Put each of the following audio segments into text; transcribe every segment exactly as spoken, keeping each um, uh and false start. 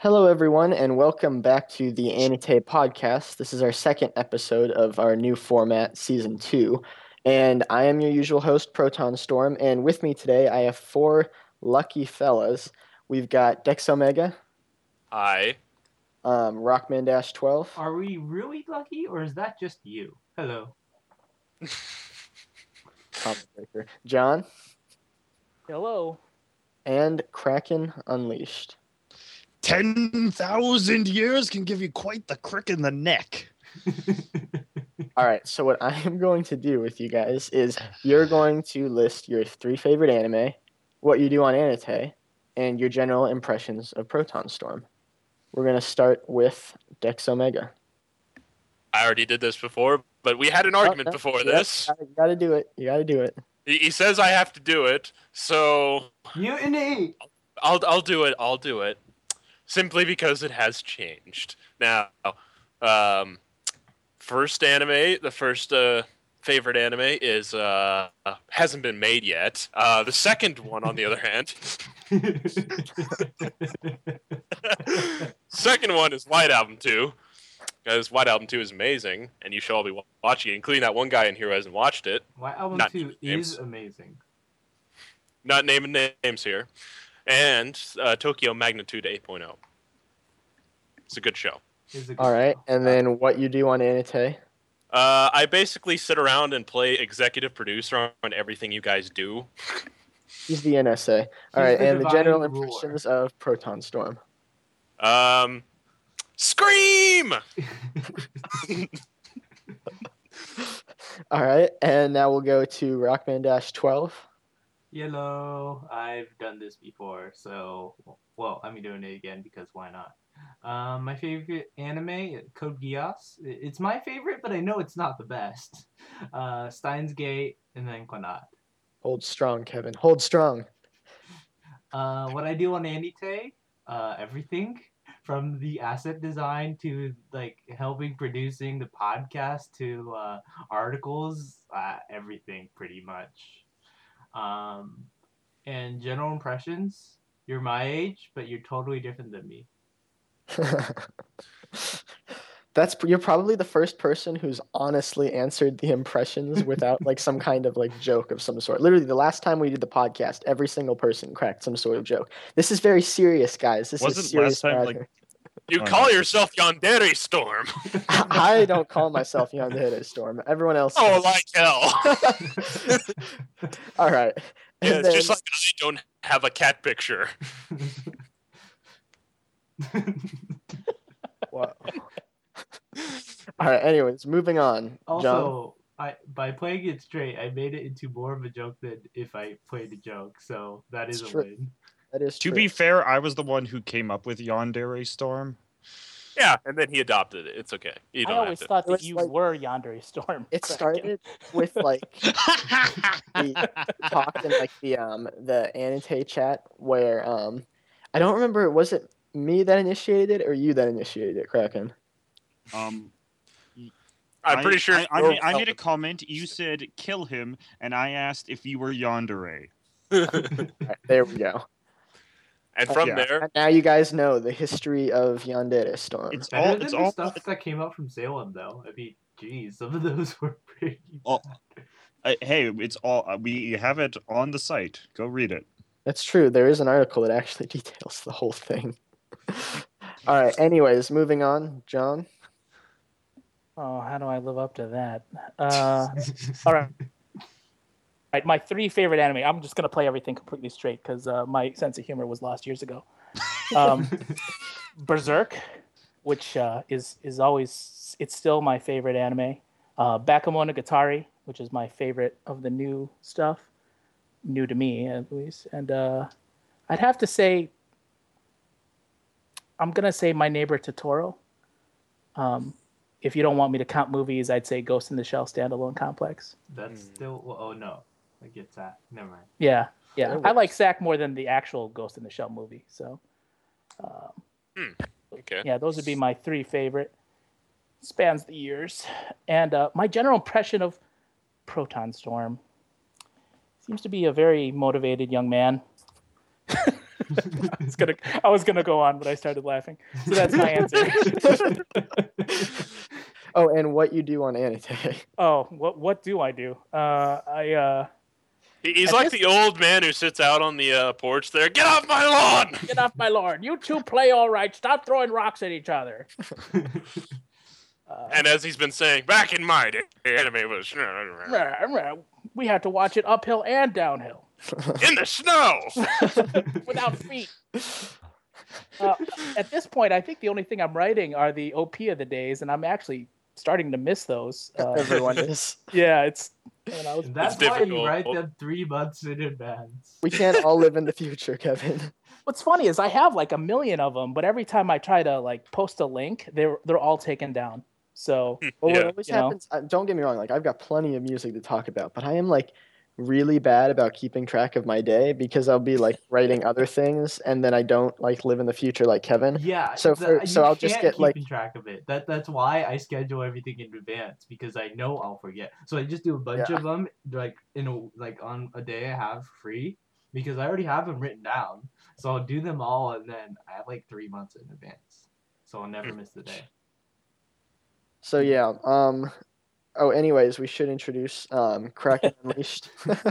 Hello, everyone, and welcome back to the Anite podcast. This is our second episode of our new format, Season two. And I am your usual host, Proton Storm. And with me today, I have four lucky fellas. We've got Dex Omega, Hi. um, Rockman Dash twelve, Are we really lucky, or is that just you? Hello. Comic Breaker, John, Hello. and Kraken Unleashed. ten thousand years can give you quite the crick in the neck. All right, so what I am going to do with you guys is you're going to list your three favorite anime, what you do on Anite, and your general impressions of Proton Storm. We're going to start with Dex Omega. I already did this before, but we had an argument Oh, no, before you this. Gotta, you got to do it. You got to do it. He, he says I have to do it, so Mutiny! I'll I'll do it. I'll do it. Simply because it has changed. Now, um, first anime, the first uh, favorite anime is uh, hasn't been made yet. Uh, the second one, on the other hand, second one is White Album two. Because White Album two is amazing, and you should all be wa- watching it, including that one guy in here who hasn't watched it. White Album Not two names. is amazing. Not naming names here. And uh, Tokyo Magnitude eight point oh. It's a good show. Is a good All right, show. and then what you do on Anite. Uh, I basically sit around and play executive producer on everything you guys do. He's the N S A. All He's right, the and the general divine ruler. impressions of Proton Storm. Um, Scream! All right, and now we'll go to Rockman Dash twelve. Yellow. I've done this before, so well, I'm doing it again because why not? Um, my favorite anime, Code Geass. I- It's my favorite, but I know it's not the best. Uh, Steins Gate, and then Clannad. Hold strong, Kevin. Hold strong. Uh, what I do on Anite, uh, everything from the asset design to like helping producing the podcast to uh, articles, uh, everything pretty much. Um, and general impressions, you're my age, but you're totally different than me. That's you're probably the first person who's honestly answered the impressions without like some kind of like joke of some sort. Literally, the last time we did the podcast, every single person cracked some sort of joke. This is very serious, guys. This Wasn't is serious last time, matter. like- You Oh, call no. yourself Yandere Storm. I don't call myself Yandere Storm. Everyone else. Oh, does. like hell. All right. Yeah, And it's then- just like I don't have a cat picture. Wow. All right. Anyways, moving on. John. Also, I by playing it straight, I made it into more of a joke than if I played a joke, so that is It's a true. win. That is To true. be fair, I was the one who came up with Yandere Storm. Yeah, and then he adopted it. It's okay. You I don't always have to. thought It that was you like- were Yandere Storm. It Kraken. started with like the talk in like the um the Anite chat where um I don't remember, was it me that initiated it or you that initiated it, Kraken? um, I'm I- pretty sure. I, I, you're made, I made a welcome. comment. You said kill him, and I asked if you were Yandere. All right, there we go. And from Yeah. there, And now you guys know the history of Yandere Storm. It's Better all. than It's the all. stuff that came out from Salem, though. I mean, geez, some of those were pretty. Oh. bad. Uh, hey, it's all. Uh, we have it on the site. Go read it. That's true. There is an article that actually details the whole thing. All right. Anyways, moving on. John. Oh, how do I live up to that? Uh, all right. Right, my three favorite anime. I'm just gonna play everything completely straight because uh, my sense of humor was lost years ago. Um, Berserk, which uh, is is always it's still my favorite anime. Uh, Bakemonogatari, which is my favorite of the new stuff, new to me at least. And uh, I'd have to say, I'm gonna say My Neighbor Totoro. Um, if you don't want me to count movies, I'd say Ghost in the Shell Standalone Complex. That's still. Well, oh no, I get that. Never mind. Yeah, yeah. That I like works. Zack more than the actual Ghost in the Shell movie. So, um, okay. yeah, those would be my three favorite. Spans the years, and uh, my general impression of Proton Storm seems to be a very motivated young man I was gonna, I was gonna go on, but I started laughing. So that's my answer. Oh, and what you do on Anite? Oh, what what do I do? Uh, I uh, He- He's At like this- the old man who sits out on the uh, porch there. Get off my lawn! get off my lawn. You two play all right. Stop throwing rocks at each other. Uh, And as he's been saying, back in my day, anime was we had to watch it uphill and downhill in the snow. without feet. Uh, at this point, I think the only thing I'm writing are the O P of the days, and I'm actually starting to miss those. Uh, Everyone is. yeah, it's. And I was, That's It's why you difficult. write them three months in advance. We can't all live in the future, Kevin. what's funny is I have like a million of them, but every time I try to like post a link, they're they're all taken down. So Well, Yeah. what always You know? happens, uh, don't get me wrong, like I've got plenty of music to talk about, but I am like really bad about keeping track of my day because I'll be like writing other things and then I don't like live in the future like Kevin. Yeah. So the- for- so you I'll just can't get, like- keeping track of it. That that's why I schedule everything in advance because I know I'll forget. So I just do a bunch Yeah. of them like in a like on a day I have free because I already have them written down. So I'll do them all and then I have like three months in advance. So I'll never miss the day. So yeah, um oh anyways, we should introduce um Kraken Unleashed.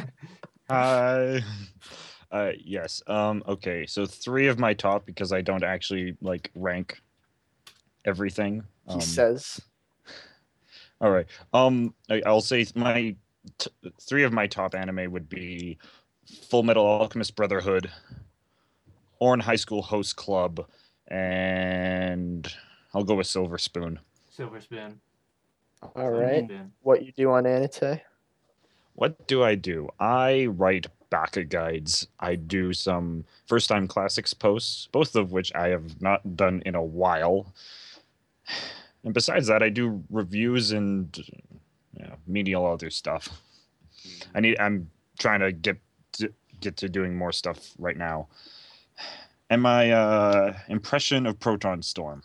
Uh, uh, yes. Um, okay. So three of my top because I don't actually like rank everything. He Um, says. All right. Um, I, I'll say my t- three of my top anime would be Full Metal Alchemist Brotherhood, Orin High School Host Club, and I'll go with Silver Spoon. Silver Spoon. All Silver right. Spoon. What you do on Anite? What do I do? I write Baka guides. I do some first time classics posts, both of which I have not done in a while. And besides that, I do reviews and you know, medial other stuff. I need. I'm trying to get to, get to doing more stuff right now. And my uh, impression of Proton Storm,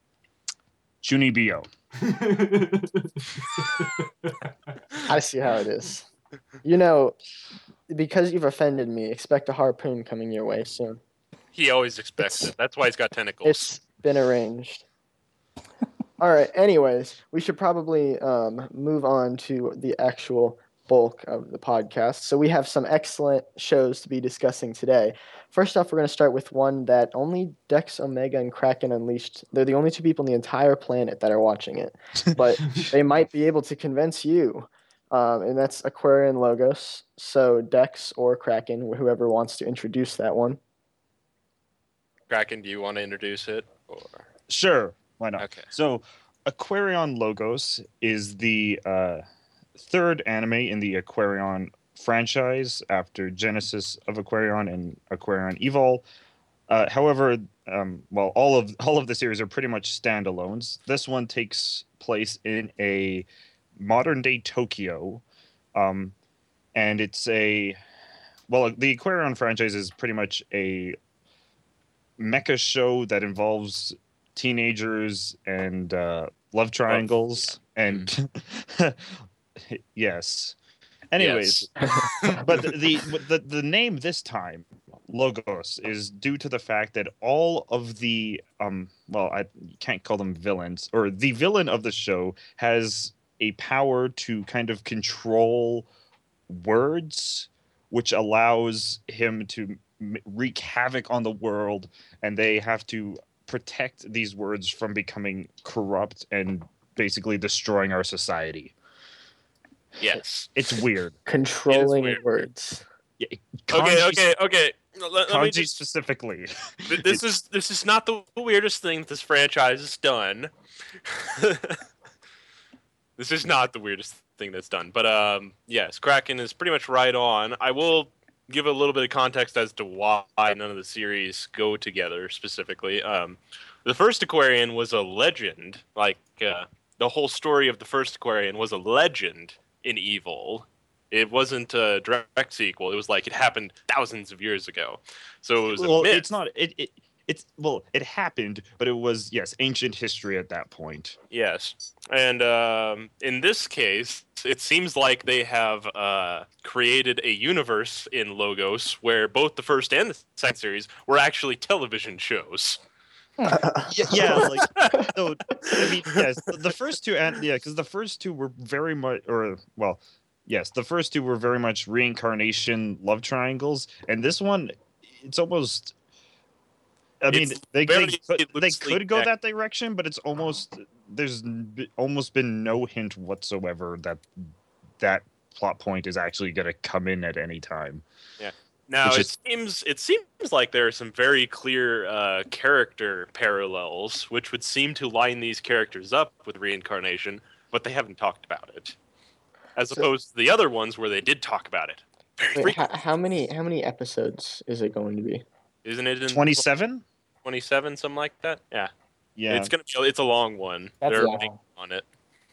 Chunibyo. I see how it is. You know, because you've offended me, expect a harpoon coming your way soon. He always expects It's- it. That's why he's got tentacles. It's been arranged. All right. Anyways, we should probably um, move on to the actual bulk of the podcast. So we have some excellent shows to be discussing today. First off, we're going to start with one that only Dex Omega and Kraken Unleashed. They're the only two people on the entire planet that are watching it, but they might be able to convince you. Um, and that's Aquarian Logos. So Dex or Kraken, whoever wants to introduce that one. Kraken, do you want to introduce it? Or... Sure, why not? Okay. So, Aquarion Logos is the uh, third anime in the Aquarion franchise after Genesis of Aquarion and Aquarion Evol. Uh, however, um, well, all of all of the series are pretty much standalones. This one takes place in a modern day Tokyo, um, and it's a well, the Aquarion franchise is pretty much a mecha show that involves teenagers and uh, love triangles and yes. Anyways, but the, the the name this time, Logos, is due to the fact that all of the um well, I can't call them villains, or the villain of the show has a power to kind of control words, which allows him to m- wreak havoc on the world, and they have to protect these words from becoming corrupt and basically destroying our society. Yes. It's weird. Controlling weird. words. Okay, Kanji- okay, okay. Let, let me Kanji just, specifically. th- this is this is not the weirdest thing that this franchise has done. This is not the weirdest thing that's done. But um, yes, Kraken is pretty much right on. I will give a little bit of context as to why none of the series go together specifically. Um, the first Aquarian was a legend. Like uh, the whole story of the first Aquarian was a legend in Evil. It wasn't a direct sequel. It was like it happened thousands of years ago. So it was a Well, myth. it's not. It, it it's well, it happened, but it was yes, ancient history at that point. Yes, and um, in this case, it seems like they have uh, created a universe in Logos where both the first and the second series were actually television shows. Yeah, yeah, like so. I mean, yes, the first two, and yeah, because the first two were very much, or well, yes, the first two were very much reincarnation love triangles, and this one, it's almost. I mean, It's they very they, could, they loosely could go connected. that direction, but it's almost there's b- almost been no hint whatsoever that that plot point is actually going to come in at any time. Now Which it is- seems it seems like there are some very clear uh, character parallels, which would seem to line these characters up with reincarnation, but they haven't talked about it, as So- opposed to the other ones where they did talk about it. Very Wait, how, frequently. how many how many episodes is it going to be? Isn't it in twenty-seven. twenty-seven, something like that? Yeah, Yeah, it's gonna be. It's a long one. That's They're long. working on it.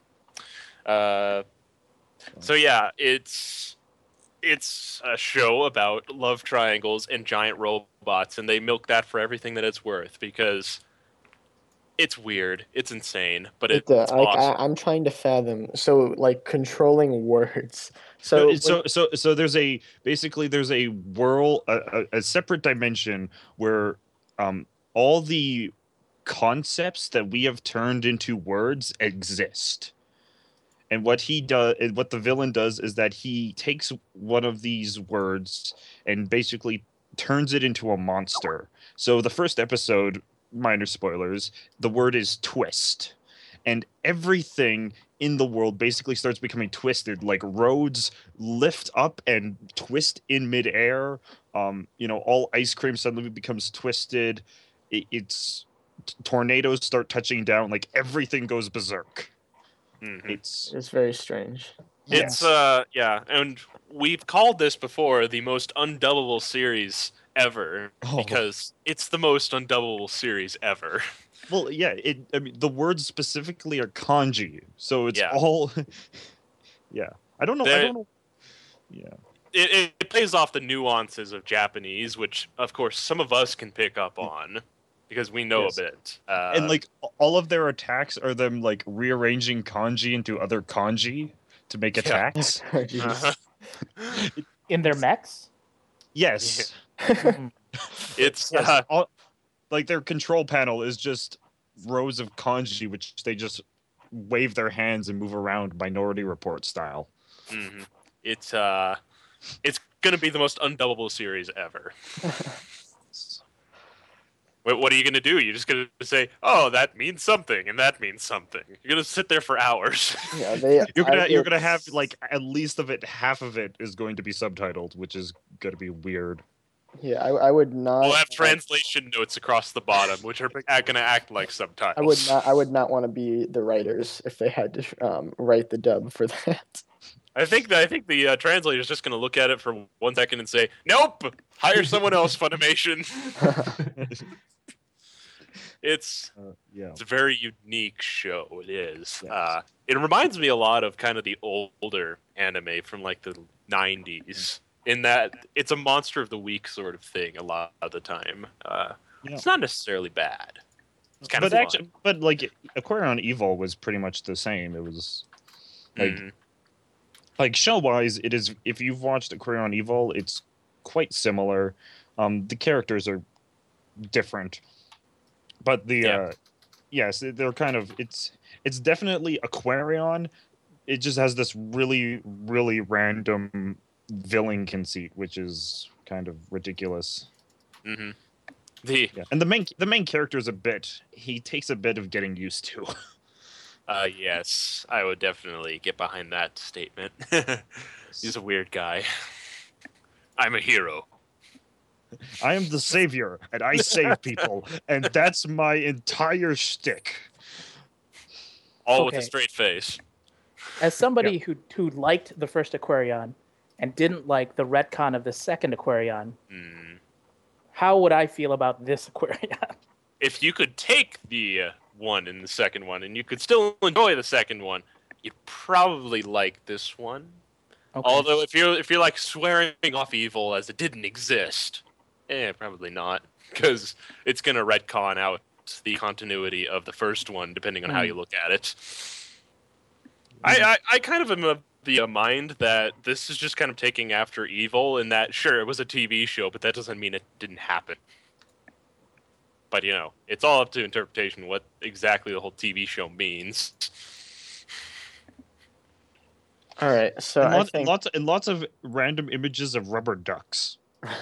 Uh, so yeah, it's it's a show about love triangles and giant robots, and they milk that for everything that it's worth because it's weird, it's insane, but It, it's uh, like awesome. I, I'm trying to fathom. So like controlling words. So No, so so so there's a basically there's a world a, a, a separate dimension where um all the concepts that we have turned into words exist. And what he does, what the villain does, is that he takes one of these words and basically turns it into a monster. So the first episode, minor spoilers, the word is twist, and everything in the world basically starts becoming twisted. Like roads lift up and twist in midair. Um, you know, all ice cream suddenly becomes twisted. It, it's t- tornadoes start touching down. Like everything goes berserk. Mhm. It's it's very strange. It's uh yeah, and we've called this before the most undubbable series ever Oh. because it's the most undubbable series ever. Well, yeah. It. I mean, the words specifically are kanji, so it's Yeah. all. Yeah, I don't know. I There- don't know. Yeah, It, it, it plays off the nuances of Japanese, which of course some of us can pick up on because we know Yes. a bit. Uh, and like all of their attacks are them like rearranging kanji into other kanji to make Yeah. attacks. Jeez. uh-huh. In their mechs? Yes, Mhm. it's yes. uh, all, like their control panel is just rows of kanji, which they just wave their hands and move around, Minority Report style. mhm. it's uh, it's gonna be the most undubbable series ever. What, what are you gonna do? You're just gonna say, "Oh, that means something," and that means something. You're gonna sit there for hours. yeah, they. You're gonna I- you're gonna have it's- like at least of it, half of it is going to be subtitled, which is gonna be weird. Yeah, I, I would not. We'll have translation notes across the bottom, which are act- gonna act like subtitles. I would not. I would not want to be the writers if they had to um, write the dub for that. I think that I think the uh, translator is just going to look at it for one second and say, "Nope, hire someone else, Funimation." It's Uh, yeah. it's a very unique show. It is. Yes. Uh, it reminds me a lot of kind of the older anime from like the nineties. In that it's a monster of the week sort of thing a lot of the time. Uh, Yeah. It's not necessarily bad. It's kind but of fun. actually, but like Aquarion Evil was pretty much the same. It was like Mhm. like show wise, it is. If you've watched Aquarion Evil, it's quite similar. Um, the characters are different, but the Yeah. uh, yes, they're kind of. It's it's definitely Aquarion. It just has this really really random villain conceit, which is kind of ridiculous. Mhm. The Yeah, and the main the main character is a bit. He takes a bit of getting used to. uh, yes, I would definitely get behind that statement. He's a weird guy. I'm a hero. I am the savior, and I save people, and that's my entire shtick. All with a Okay. straight face. As somebody who who liked the first Aquarion and didn't like the retcon of the second Aquarion, Hmm. how would I feel about this Aquarion? If you could take the uh, one and the second one, and you could still enjoy the second one, you'd probably like this one. Okay. Although, if you're if you're like swearing off evil as it didn't exist, eh, probably not. because it's going to retcon out the continuity of the first one, depending on how Mm. you look at it. I, I, I kind of am of the uh, mind that this is just kind of taking after Evil, in that, sure, it was a T V show, but that doesn't mean it didn't happen. But, you know, it's all up to interpretation what exactly the whole T V show means. All right, so and, I lots, think lots and lots of random images of rubber ducks.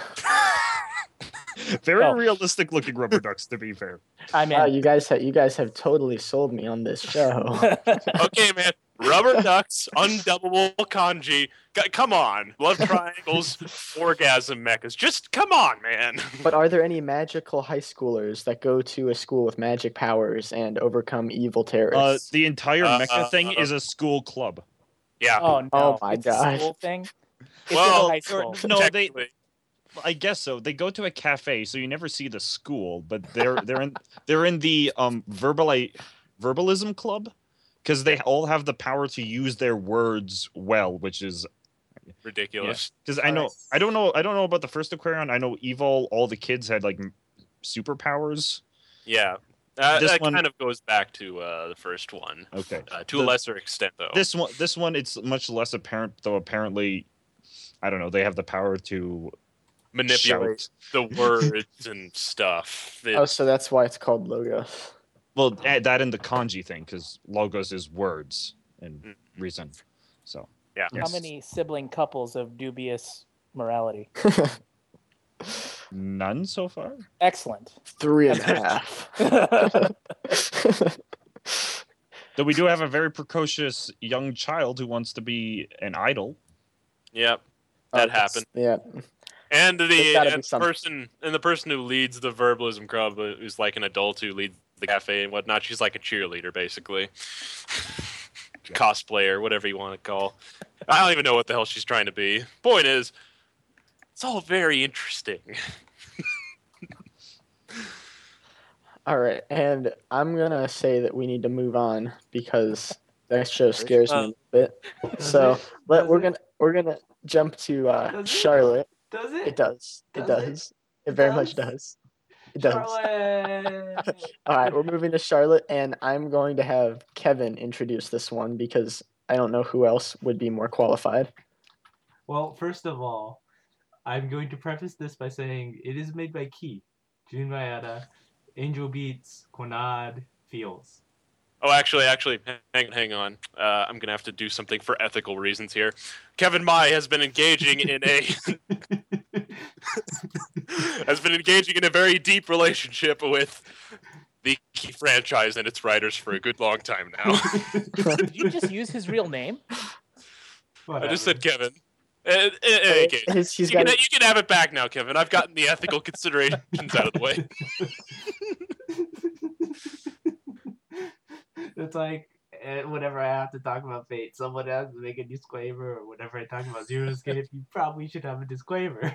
Very Oh. realistic looking rubber ducks, to be fair. I'm wow, in. you guys have you guys have totally sold me on this show. Okay, man. Rubber ducks, undubbable kanji. C- come on. Love triangles, orgasm mechas. Just come on, man. But are there any magical high schoolers that go to a school with magic powers and overcome evil Uh, terrorists? the entire Uh, mecha thing uh, is a school club. Yeah. Oh no! Oh my it's a God. school thing. It's Well, in high or- school. no, they. technically. I guess so. They go to a cafe, so you never see the school, but they're they're in they're in the um verbali- verbalism club because they all have the power to use their words well, which is Ridiculous. because I know Alright. I don't know I don't know about the first Aquarion. I know Evil. All the kids had like m- superpowers. Yeah. Uh, This that one- kind of goes back to uh, the first one, Okay. uh, to a The- lesser extent, though. This one this one it's much less apparent, though. Apparently, I don't know. They have the power to Manipulate shout. the words and stuff. Oh, It's- so that's why it's called Logos. Well, add that in the kanji thing because logos is words and Mm. reason. So yeah. yes. How many sibling couples of dubious morality? None so far. Excellent. Three and a half. Though we do have a very precocious young child who wants to be an idol. Yep. Oh, That that's- happened. Yeah. And the, There's gotta be and the something. person and the person who leads the verbalism club, uh, who's like an adult who leads the cafe and whatnot, she's like a cheerleader, basically. Cosplayer, whatever you want to call. I don't even know what the hell she's trying to be. Point is, it's all very interesting. All right, and I'm gonna say that we need to move on because that show scares me a bit. Does So it? let Does we're it? gonna we're gonna jump to uh, Does it? Charlotte. Does it? It does. It Does it? does. It very much does? does. It does. Charlotte! All right, we're moving to Charlotte, and I'm going to have Kevin introduce this one because I don't know who else would be more qualified. Well, first of all, I'm going to preface this by saying it is made by Key, Jun Maeda, Angel Beats, Konad, Feels. Oh, actually, actually, hang, hang on. Uh, I'm gonna have to do something for ethical reasons here. Kevin Mai has been engaging in a has been engaging in a very deep relationship with the Key franchise and its writers for a good long time now. Did you just use his real name? I just said Kevin. Uh, uh, uh, okay. His- he's You can, got you can have it back now, Kevin. I've gotten the ethical considerations out of the way. It's like eh, whenever I have to talk about Fate, someone has to make a disclaimer, or whenever I talk about Zero Escape, you probably should have a disclaimer.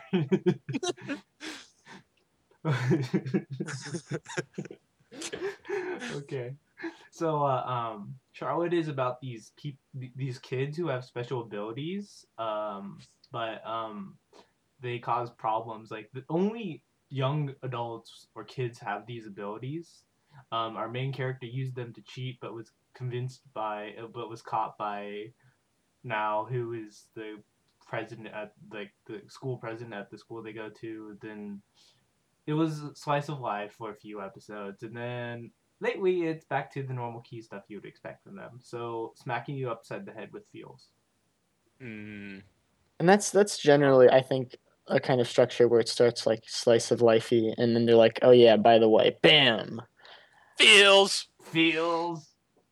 Okay, so uh, um, Charlotte is about these peop- th- these kids who have special abilities, um, but um, they cause problems. Like the only young adults or kids have these abilities. Um, our main character used them to cheat, but was convinced by, uh, but was caught by now who is the president at like the school president at the school they go to. Then it was a slice of life for a few episodes, and then lately it's back to the normal Key stuff you would expect from them. So smacking you upside the head with feels. Hmm. And that's that's generally, I think, a kind of structure where it starts like slice of lifey, and then they're like, oh yeah, by the way, bam. Feels. Feels.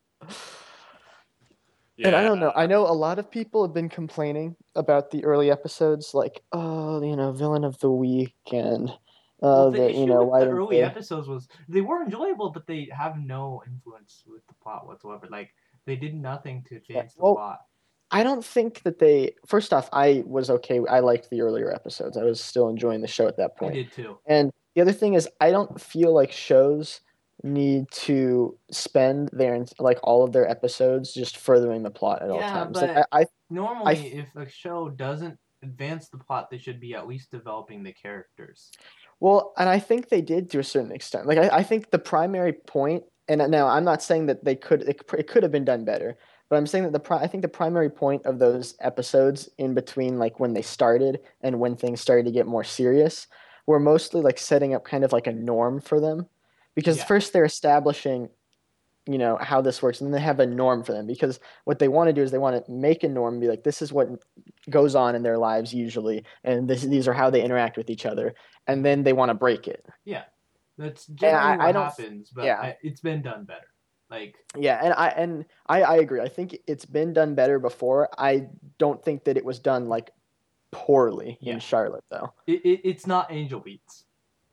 And I Yeah. don't know. I know a lot of people have been complaining about the early episodes, like, oh, you know, villain of the week, and Well, uh, the the, issue you know, with why the didn't early they... episodes was they were enjoyable, but they have no influence with the plot whatsoever. Like they did nothing to advance well, the plot. I don't think that they. First off, I was okay. I liked the earlier episodes. I was still enjoying the show at that I point. did too. And the other thing is, I don't feel like shows need to spend their like all of their episodes just furthering the plot at all Yeah, times. but Like I, I Normally, if a show doesn't advance the plot, they should be at least developing the characters. Well, and I think they did to a certain extent. Like I, I think the primary point, and now I'm not saying that they could it, it could have been done better, but I'm saying that the pri- I think the primary point of those episodes in between like when they started and when things started to get more serious were mostly like setting up kind of like a norm for them. Because Yeah. first they're establishing, you know, how this works, and then they have a norm for them. Because what they want to do is they want to make a norm and be like, this is what goes on in their lives usually, and this, these are how they interact with each other, and then they want to break it. Yeah, that's And generally I, what I don't, happens. But yeah, I, it's been done better. Like yeah, and I and I, I agree. I think it's been done better before. I don't think that it was done like poorly Yeah. in Charlotte though. it, it it's not Angel Beats.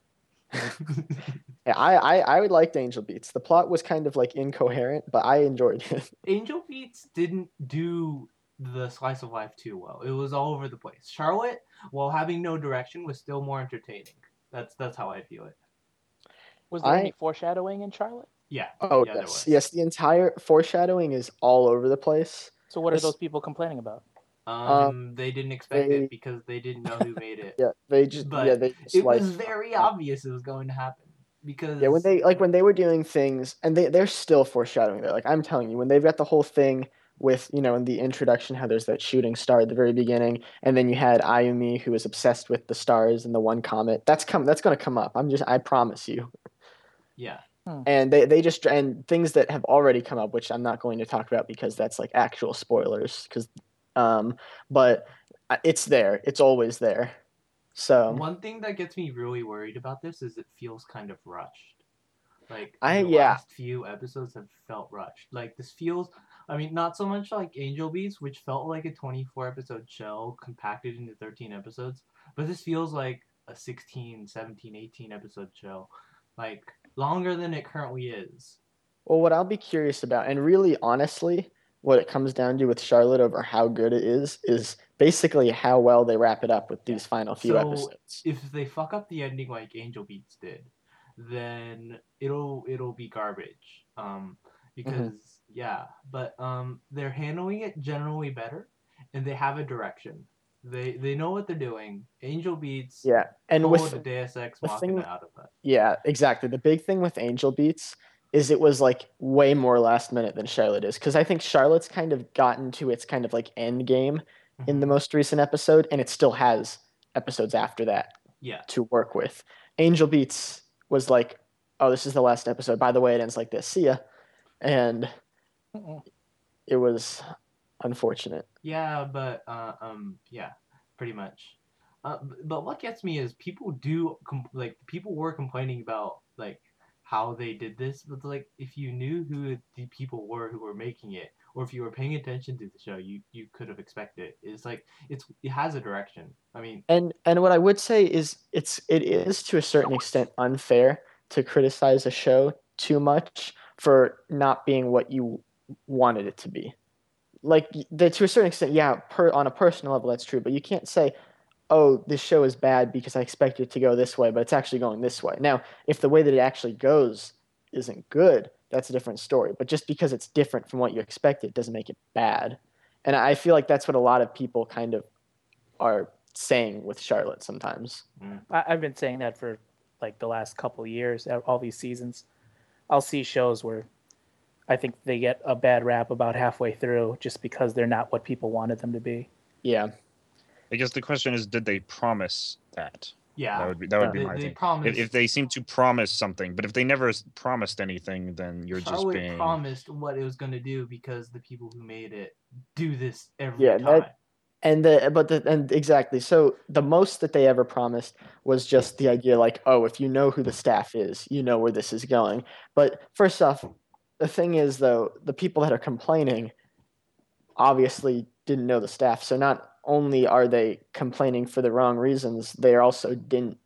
Yeah, I, I I would like Angel Beats. The plot was kind of like incoherent, but I enjoyed it. Angel Beats didn't do the slice of life too well. It was all over the place. Charlotte, while having no direction, was still more entertaining. That's that's how I feel it. Was there I- any foreshadowing in Charlotte? Yeah. Oh yeah, there yes, was. yes. The entire foreshadowing is all over the place. So what are This- those people complaining about? Um, they didn't expect they- it because they didn't know who made it. Yeah, they just But yeah they just It like was very uh, obvious it was going to happen because yeah when they like when they were doing things, and they they're still foreshadowing that. Like I'm telling you, when they've got the whole thing with, you know, in the introduction how there's that shooting star at the very beginning, and then you had Ayumi who was obsessed with the stars and the one comet. That's come that's gonna come up. I'm just I promise you. yeah. And they, they just and things that have already come up, which I'm not going to talk about because that's like actual spoilers. Because, um, but uh, it's there. It's always there. So One thing that gets me really worried about this is it feels kind of rushed. Like I- the yeah. last few episodes have felt rushed. Like this feels, I mean, not so much like Angel Beats, which felt like a twenty-four episode show compacted into thirteen episodes, but this feels like a sixteen, seventeen, eighteen episode show. Like longer than it currently is. well, what I'll be curious about, and really honestly, what it comes down to with Charlotte over how good it is, is basically how well they wrap it up with these final few So, episodes. If they fuck up the ending like Angel Beats did, then it'll it'll be garbage. Um, because yeah, but um, they're handling it generally better, and they have a direction. They they know what they're doing. Angel Beats Yeah, and pulled with a Deus Ex the thing- Machina out of that. yeah, exactly. The big thing with Angel Beats is it was like way more last minute than Charlotte is, because I think Charlotte's kind of gotten to its kind of like end game in the Mhm. most recent episode, and it still has episodes after that Yeah. to work with. Angel Beats was like, oh, this is the last episode. By the way, it ends like this. See ya. And Mm-mm. it was unfortunate. Yeah, but uh, um, yeah, pretty much. Uh, b- but what gets me is people do com- like people were complaining about like how they did this, but like if you knew who the people were who were making it, or if you were paying attention to the show, you you could have expected it. It's like it's it has a direction. I mean, And and what I would say is it's it is to a certain extent unfair to criticize a show too much for not being what you wanted it to be. Like the, to a certain extent, yeah, per on a personal level that's true, but you can't say, "Oh, this show is bad because I expected it to go this way, but it's actually going this way." Now, if the way that it actually goes isn't good, that's a different story. But just because it's different from what you expected doesn't make it bad. And I feel like that's what a lot of people kind of are saying with Charlotte sometimes. I, I've been saying that for like the last couple of years, all these seasons. I'll see shows where I think they get a bad rap about halfway through just because they're not what people wanted them to be. Yeah. I guess the question is, did they promise that? yeah, That would be that would be they, my they thing. promised. If, if they seem to promise something, but if they never s- promised anything, then you're just Charlotte being. promised what it was going to do because the people who made it do this every Yeah, time. that- And the but the and exactly. So the most that they ever promised was just the idea like, oh, if you know who the staff is, you know where this is going. But first off, the thing is though, the people that are complaining obviously didn't know the staff. So not only are they complaining for the wrong reasons, they also didn't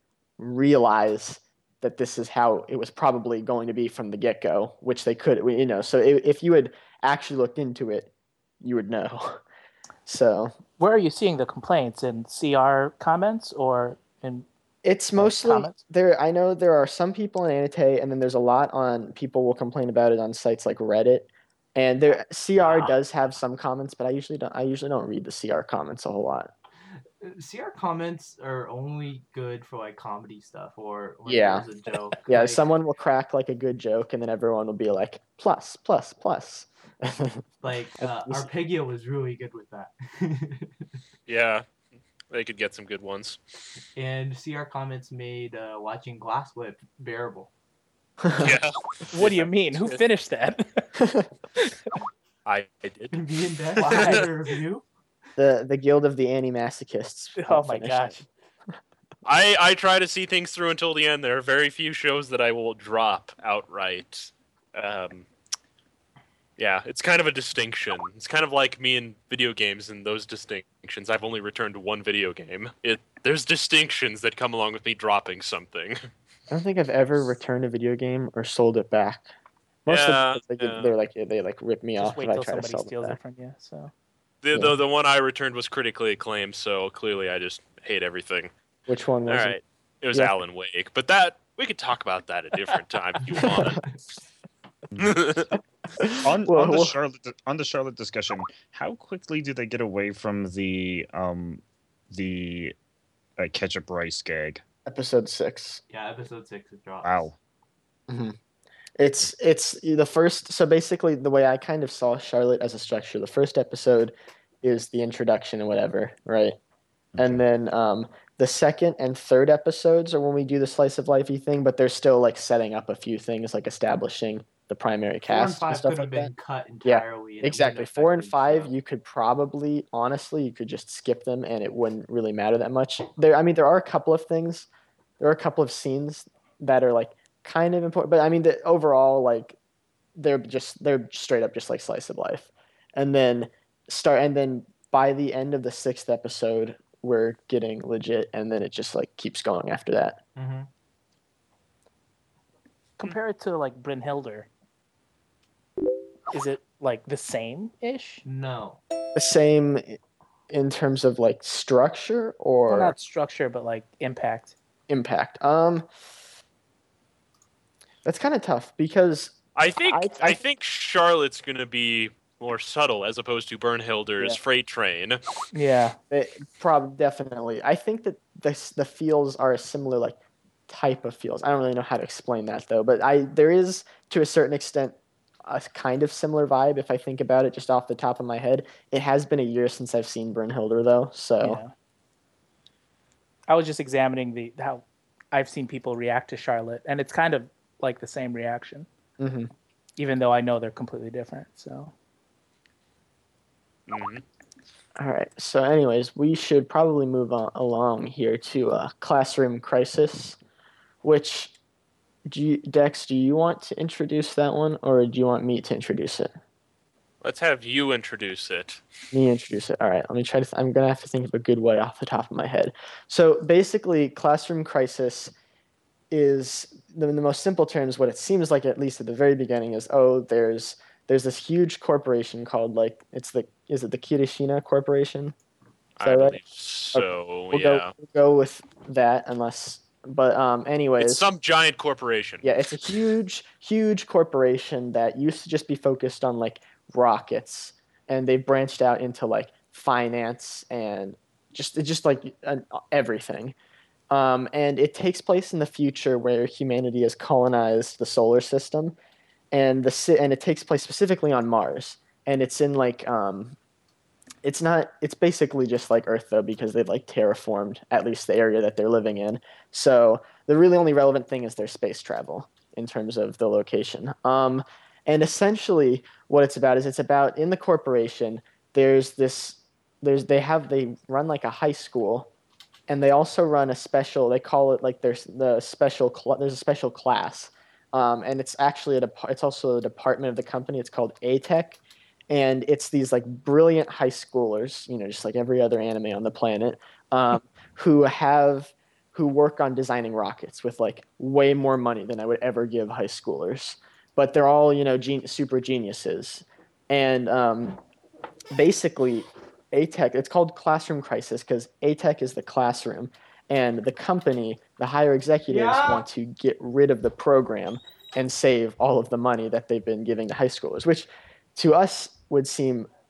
realize that this is how it was probably going to be from the get-go, which they could, you know. So if, if you had actually looked into it, you would know. So Where are you seeing the complaints? In C R comments or in it's Like mostly comments? there. I know there are some people in Anite, and then there's a lot on people will complain about it on sites like Reddit. And there C R Wow. does have some comments, but I usually don't. I usually don't read the C R comments a whole lot. C R comments are only good for like comedy stuff or when Yeah. there's a joke. Yeah, like, someone will crack like a good joke, and then everyone will be like plus, plus, plus. like uh, This- Arpeggio was really good with that. Yeah, they could get some good ones. And C R comments made uh, watching Glass Whip bearable. Yeah, What do you mean? Who finished that? I, I did. Me and Dex Why? did a review. the the Guild of the Anti-Masochists. Oh my finished gosh. it. I I try to see things through until the end. There are very few shows that I will drop outright. Um, yeah, it's kind of a distinction. It's kind of like me in video games and those distinctions. I've only returned to one video game. It there's distinctions that come along with me dropping something. I don't think I've ever returned a video game or sold it back. Most Yeah, of them, they, yeah. they're like they like rip me Just off wait if I till try to somebody sell steals them it back. from you. So The, Yeah. the the one I returned was critically acclaimed, so clearly I just hate everything. Which one All was right, it was Yeah. Alan Wake, but that we could talk about that a different time if you want. on, Well, on the well- Charlotte on the Charlotte discussion, how quickly do they get away from the um the uh, ketchup rice gag? episode six? Yeah, episode six it drops. Wow. It's it's the first. So basically, the way I kind of saw Charlotte as a structure, the first episode is the introduction and whatever, right? And then um, the second and third episodes are when we do the slice of lifey thing, but they're still like setting up a few things, like establishing the primary Four and cast and five stuff could have like been that. cut Yeah, entirely. and it Exactly. wouldn't Four and affect the five, show. you could probably, honestly, you could just skip them and it wouldn't really matter that much. There, I mean, there are a couple of things, there are a couple of scenes that are like kind of important, but I mean, the overall, like, they're just they're straight up just like slice of life, and then start, and then by the end of the sixth episode, we're getting legit, and then it just like keeps going after that. Mhm. compare it to like Brynhilder. Is it like the same ish? No. The same in terms of like structure or Well, not structure, but like impact. impact. Um, that's kind of tough because I think I- I, I- think Charlotte's gonna be more subtle as opposed to Bernhilder's Yeah. freight train. Yeah. it probably definitely. I think that this the feels are a similar like type of feels. I don't really know how to explain that though, but I there is to a certain extent a kind of similar vibe if I think about it just off the top of my head. It has been a year since I've seen Brynhilder though, so Yeah. I was just examining the how I've seen people react to Charlotte, and it's kind of like the same reaction, mhm. even though I know they're completely different. So Mhm. All right. So, anyways, we should probably move on along here to uh, Classroom Crisis, which do you, Dex, do you want to introduce that one, or do you want me to introduce it? Let's have you introduce it. Me introduce it. All right. Let me try to. Th- I'm gonna have to think of a good way off the top of my head. So basically, Classroom Crisis is the, in the most simple terms. What it seems like, at least at the very beginning, is oh, there's there's this huge corporation called like it's the is it the Kirishina Corporation? Is I that right? believe so. We'll yeah, go we'll go with that unless. But um, anyways, it's some giant corporation. yeah, it's a huge, huge corporation that used to just be focused on like rockets, and they've branched out into like finance and just just like an, everything. Um, and it takes place in the future where humanity has colonized the solar system, and the si- and it takes place specifically on Mars, and it's in like um, it's not it's basically just like Earth though because they've like terraformed at least the area that they're living in. So the really only relevant thing is their space travel in terms of the location. Um, and essentially what it's about is it's about in the corporation there's this there's they have they run like a high school, and they also run a special they call it like there's the special cl- there's a special class. Um, and it's actually a dep- it's also a department of the company. It's called A Tech, and it's these like brilliant high schoolers, you know, just like every other anime on the planet, um, who have who work on designing rockets with like way more money than I would ever give high schoolers. But they're all you know gen- super geniuses, and um, basically, A Tech. It's called Classroom Crisis because A Tech is the classroom, and the company, the higher executives, Yeah. want to get rid of the program and save all of the money that they've been giving to high schoolers, which to us would seem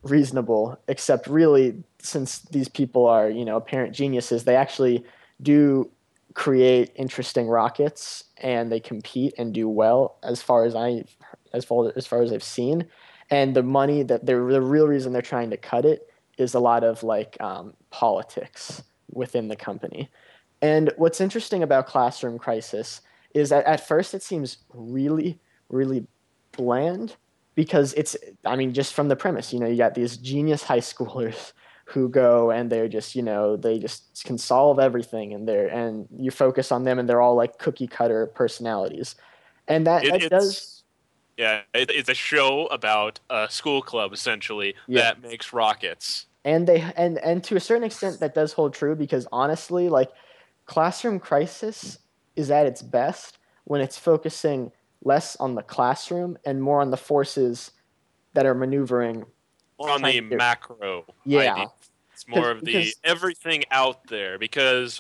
reasonable, except really, since these people are, you know, apparent geniuses, they actually do create interesting rockets and they compete and do well as far as I as far as far as I've seen. And the money that they're the real reason they're trying to cut it is a lot of like um, politics within the company. And what's interesting about Classroom Crisis is that at first it seems really, really bland because it's, I mean, just from the premise, you know, you got these genius high schoolers who go and they're just, you know, they just can solve everything and they're, and you focus on them and they're all like cookie cutter personalities. And that, It, that does, it's yeah, it, it's a show about a school club essentially Yeah. that makes rockets. and they, and, and to a certain extent that does hold true because honestly, like Classroom Crisis is at its best when it's focusing less on the classroom and more on the forces that are maneuvering. More on the Trying to- macro Yeah. idea. It's more of the because- everything out there because,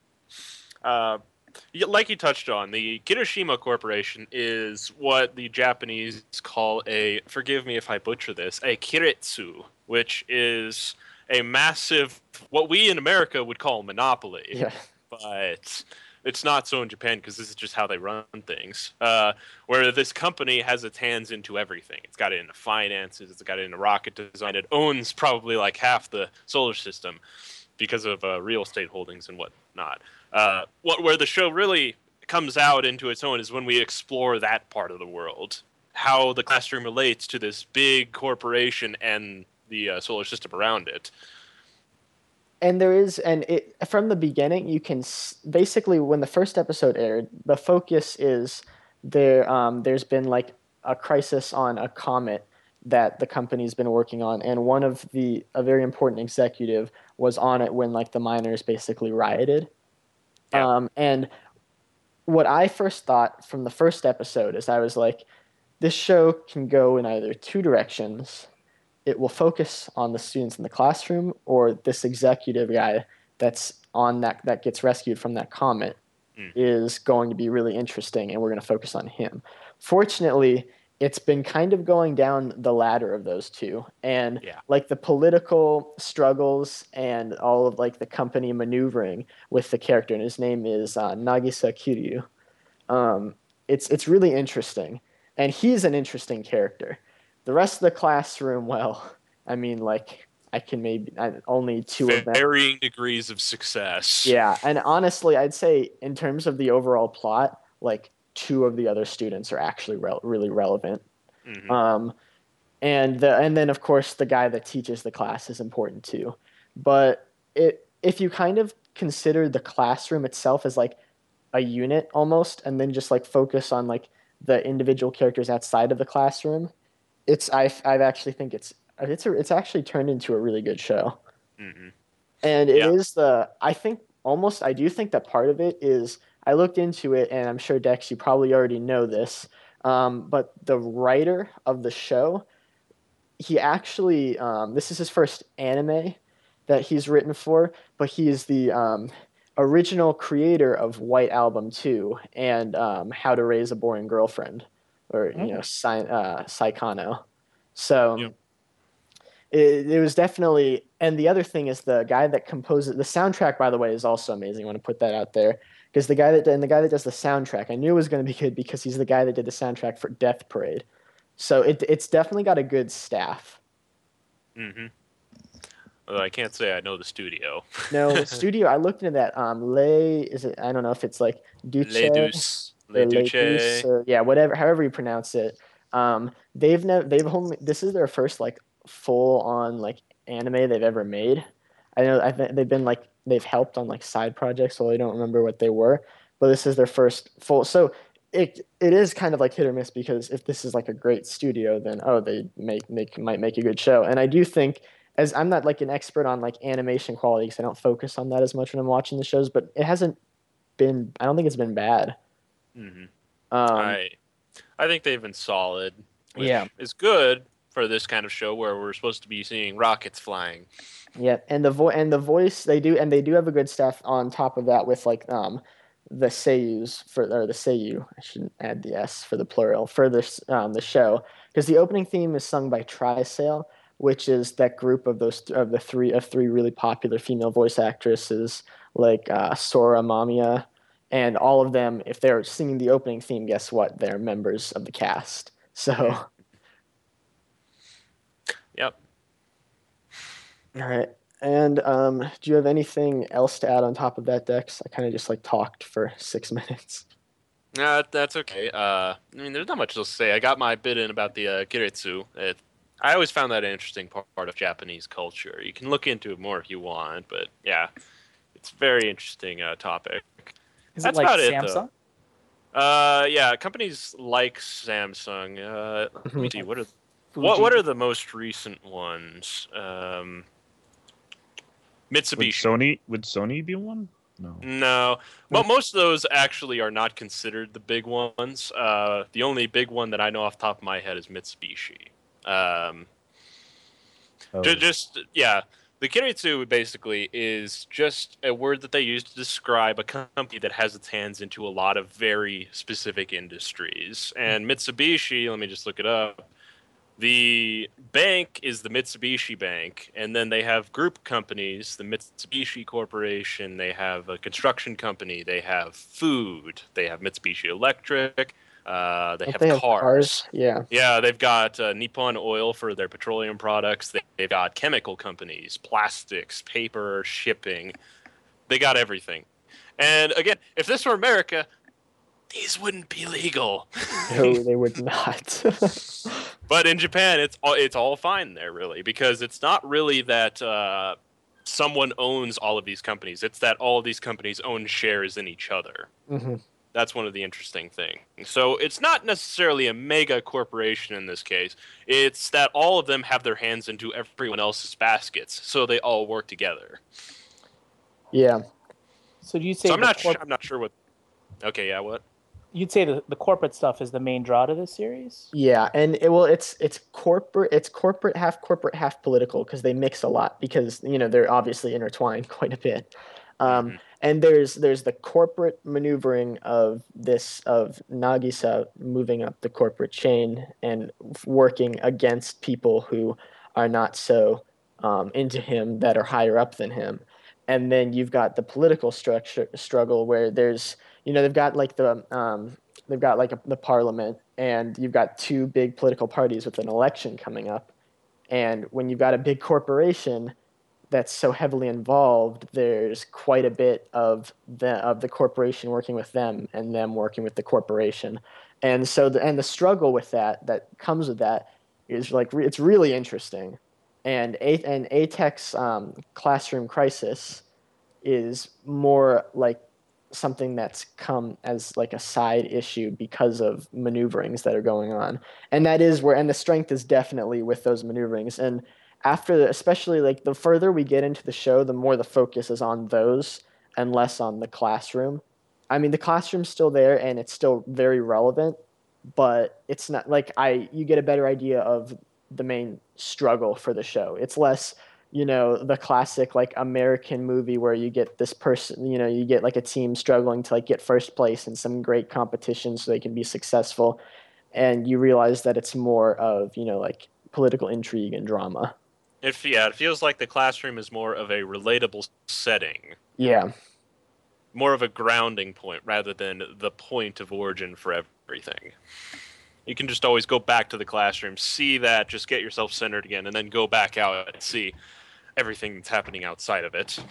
uh, y- like you touched on, the Kirishima Corporation is what the Japanese call a, forgive me if I butcher this, a kiretsu, which is a massive, what we in America would call monopoly. Yeah. But it's not so in Japan because this is just how they run things. Uh, where this company has its hands into everything. It's got it into finances. It's got it into rocket design. It owns probably like half the solar system because of uh, real estate holdings and whatnot. Uh, what where the show really comes out into its own is when we explore that part of the world, how the classroom relates to this big corporation and the uh, solar system around it. And there is, and it from the beginning, you can s- basically when the first episode aired, the focus is there. Um, there's been like a crisis on a comet that the company's been working on, and one of the a very important executive was on it when like the miners basically rioted. Yeah. Um, and what I first thought from the first episode is I was like, this show can go in either two directions. It will focus on the students in the classroom or this executive guy that's on that that gets rescued from that comet Mm. is going to be really interesting and we're going to focus on him. Fortunately, it's been kind of going down the ladder of those two and Yeah. like the political struggles and all of like the company maneuvering with the character, and his name is uh, Nagisa Kiryu. Um, it's it's really interesting, and he's an interesting character. The rest of the classroom, well, I mean, like I can maybe I, only two of them. Varying degrees of success. Yeah, and honestly, I'd say in terms of the overall plot, like two of the other students are actually re- really relevant. Mhm. Um, and the and then of course the guy that teaches the class is important too. But it if you kind of consider the classroom itself as like a unit almost, and then just like focus on like the individual characters outside of the classroom, it's I I actually think it's it's a, it's actually turned into a really good show. Mhm. And it Yeah. is the I think almost I do think that part of it is I looked into it, and I'm sure Dex, you probably already know this, um, but the writer of the show, he actually um, this is his first anime that he's written for, but he is the um, original creator of White Album two and um, How to Raise a Boring Girlfriend, or you know, Sai- uh, Saikano. So. Yep. It, it was definitely, and the other thing is the guy that composes the soundtrack. By the way, is also amazing. I want to put that out there because the guy that and the guy that does the soundtrack, I knew it was going to be good because he's the guy that did the soundtrack for Death Parade. So it it's definitely got a good staff. Mm-hmm. Although I can't say I know the studio. No, the studio. I looked into that. Um, Le is it? I don't know if it's like Duce Le Duce. Le or Le Duce. Duce or yeah, whatever, however you pronounce it. Um, they've never they've only this is their first like full on like anime they've ever made. I know I think they've been like they've helped on like side projects, so I don't remember what they were, but this is their first full. So it it is kind of like hit or miss because if this is like a great studio, then oh they make they might make a good show. And I do think as I'm not like an expert on like animation quality because I don't focus on that as much when I'm watching the shows, but it hasn't been. I don't think it's been bad. Mm-hmm. Um, I I think they've been solid. Which Yeah. is good for this kind of show where we're supposed to be seeing rockets flying. Yeah, and the vo- and the voice they do, and they do have a good staff on top of that with like um the seiyus for or the seiyu. I shouldn't add the s for the plural for this um the show because the opening theme is sung by Trisale, which is that group of those of the three of three really popular female voice actresses like uh, Sora Mamiya, and all of them, if they're singing the opening theme, guess what? They're members of the cast. So, Yep. all right. And um, do you have anything else to add on top of that, Dex? I kind of just like talked for six minutes. Uh, that's okay. Uh, I mean, there's not much else to say. I got my bit in about the uh, Kiritsu. It, I always found that an interesting part of Japanese culture. You can look into it more if you want, but yeah, it's a very interesting uh, topic. Is That's it like about it, Samsung? though. Uh, yeah, companies like Samsung. Uh, let me Mhm. see. What are Fuji? what what are the most recent ones? Um, Would Mitsubishi. Sony would Sony be one? No. No, well, most of those actually are not considered the big ones. Uh, the only big one that I know off the top of my head is Mitsubishi. Um, Oh. ju- just yeah, the Kiritsu basically is just a word that they use to describe a company that has its hands into a lot of very specific industries. And Mitsubishi, let me just look it up. The bank is the Mitsubishi Bank, and then they have group companies, the Mitsubishi Corporation, they have a construction company, they have food, they have Mitsubishi Electric, uh, they Don't have they have cars. Yeah. Yeah, they've got uh, Nippon Oil for their petroleum products. They- They've got chemical companies, plastics, paper, shipping. They got everything. And again, if this were America, these wouldn't be legal. No, they would not. But in Japan, it's all it's all fine there, really, because it's not really that uh, someone owns all of these companies. It's that all of these companies own shares in each other. hmm That's one of the interesting things. So it's not necessarily a mega corporation in this case. It's that all of them have their hands into everyone else's baskets, so they all work together. Yeah. So do you say So I'm the not. corp- Su- I'm not sure what. Okay, yeah, what? you'd say the, the corporate stuff is the main draw to this series? Yeah, and it well, it's it's corporate, it's corporate, half corporate, half political because they mix a lot because you know they're obviously intertwined quite a bit. Um, Mhm. and there's there's the corporate maneuvering of this of Nagisa moving up the corporate chain and f- working against people who are not so um, into him that are higher up than him. And then you've got the political structure struggle where there's you know they've got like the um, they've got like a, the parliament and you've got two big political parties with an election coming up, and when you've got a big corporation that's so heavily involved, there's quite a bit of the of the corporation working with them and them working with the corporation, and so the and the struggle with that that comes with that is like re- it's really interesting, and a and A T E C's um, classroom crisis is more like something that's come as like a side issue because of maneuverings that are going on, and that is where and the strength is definitely with those maneuverings. And after the, especially like the further we get into the show, the more the focus is on those and less on the classroom. I mean, the classroom's still there and it's still very relevant, but it's not like I you get a better idea of the main struggle for the show. It's less, you know, the classic like American movie where you get this person, you know, you get like a team struggling to like get first place in some great competition so they can be successful, and you realize that it's more of, you know, like political intrigue and drama. If yeah, it feels like the classroom is more of a relatable setting, Yeah. more of a grounding point rather than the point of origin for everything. You can just always go back to the classroom, see that, just get yourself centered again, and then go back out and see everything that's happening outside of it.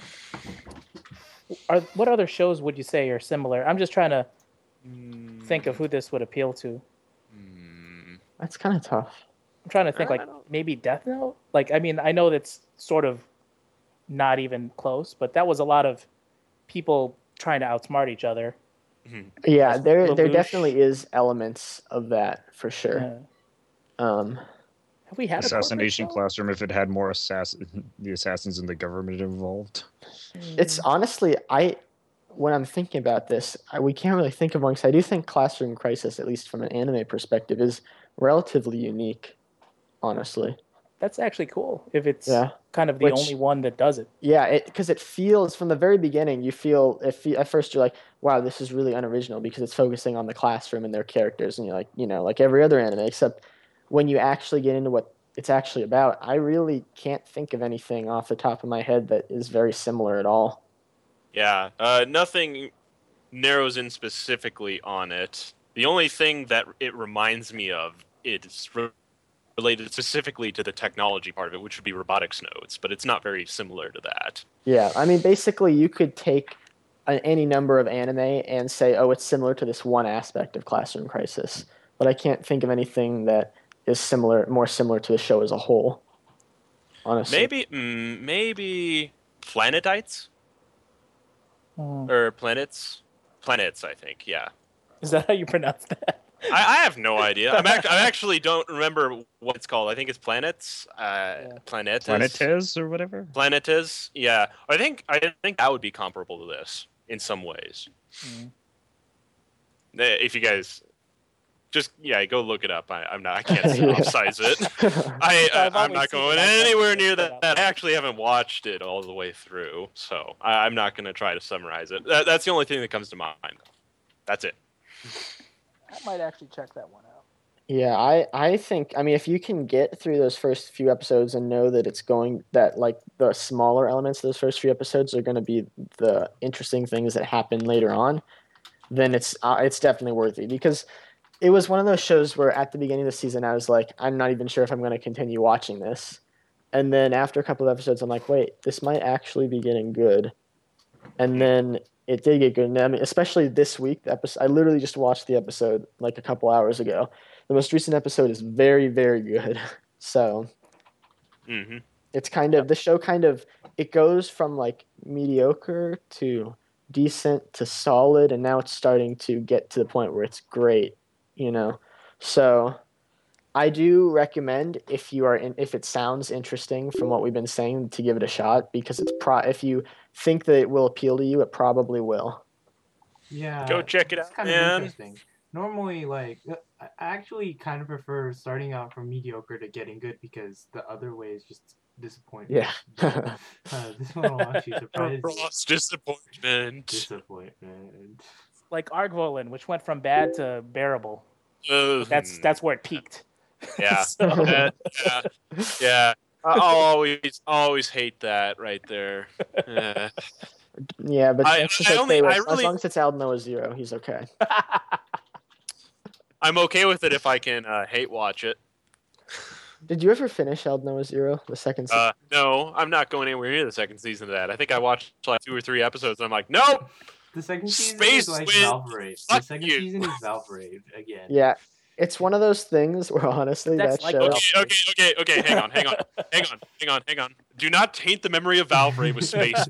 Are what other shows would you say are similar? I'm just trying to think of who this would appeal to. Hmm. That's kind of tough. I'm trying to think I like don't- maybe Death Note. Like I mean, I know that's sort of not even close, but that was a lot of people trying to outsmart each other. Yeah, Like there there Lelouch. definitely is elements of that for sure. Yeah. Um, Have we had a corporate Assassination show? Classroom if it had more assassin the assassins and the government involved. it's honestly I when I'm thinking about this, I, we can't really think of one because I do think Classroom Crisis, at least from an anime perspective, is relatively unique. Honestly, That's actually cool. If it's yeah. kind of the Which- only one that does it. Yeah, it because it feels from the very beginning. You feel it. Fe- at first, you're like, "Wow, this is really unoriginal," because it's focusing on the classroom and their characters, and you're like, you know, like every other anime, except when you actually get into what it's actually about. I really can't think of anything off the top of my head that is very similar at all. Yeah, uh, nothing narrows in specifically on it. The only thing that it reminds me of is re- related specifically to the technology part of it, which would be robotics nodes, but it's not very similar to that. Yeah, I mean, basically, you could take a, any number of anime and say, oh, it's similar to this one aspect of Classroom Crisis, but I can't think of anything that is similar, more similar to the show as a whole. Honestly, Maybe, mm, maybe Planetites Hmm. or planets, planets. I think, yeah. Is that how you pronounce that? I, I have no idea. I'm act- I actually don't remember what it's called. I think it's planets. Uh, Yeah. Planetas. Planetes or whatever. Planetas. Yeah, I think I think that would be comparable to this in some ways. Mm. Eh, If you guys just yeah, go look it up. I, I'm not. I can't Yeah. synopsize it. I, I I've I'm always not seen going it. I've anywhere never near looked it that. up. that. I actually haven't watched it all the way through, so I, I'm not going to try to summarize it. That, that's the only thing that comes to mind. That's it. I might actually check that one out. yeah, I, I think, I mean, if you can get through those first few episodes and know that it's going, that like the smaller elements of those first few episodes are going to be the interesting things that happen later on, then it's uh, it's definitely worthy, because it was one of those shows where at the beginning of the season I was like, I'm not even sure if I'm going to continue watching this, and then after a couple of episodes I'm like, wait, this might actually be getting good, and then it did get good. And I mean, especially this week, the episode, I literally just watched the episode like a couple hours ago. The most recent episode is very, very good. So hmm it's kind of, the show kind of, it goes from like mediocre to decent to solid, and now it's starting to get to the point where it's great, you know. So I do recommend, if you are in, if it sounds interesting from what we've been saying, to give it a shot, because it's pro if you think that it will appeal to you, it probably will. Yeah. Go check it it's out, kind of man. interesting. Normally, like, uh, I I actually kind of prefer starting out from mediocre to getting good, because the other way is just disappointment. Yeah. But, uh, this one will actually surprise you. Ross disappointment. Disappointment. Like Argvolin, which went from bad to bearable. Ugh. That's that's where it peaked. Yeah. So- Uh, yeah. Yeah. I- I'll always always hate that right there. Uh, Yeah, but I- that's just I okay. only- with- I as really- long as it's Al Noah Zero, he's okay. I'm okay with it if I can uh, hate watch it. Did you ever finish Al Noah Zero, the second season? Uh, no, I'm not going anywhere near the second season of that. I think I watched like two or three episodes, and I'm like, nope. The second season Space is like Wind, Valve Rave. The fuck second you. season is Valve Rave again. Yeah, it's one of those things where honestly That's that like- show. Okay, okay, okay, okay. Hang on, hang on, hang on, hang on, hang on. Do not taint the memory of Valve Ray with space.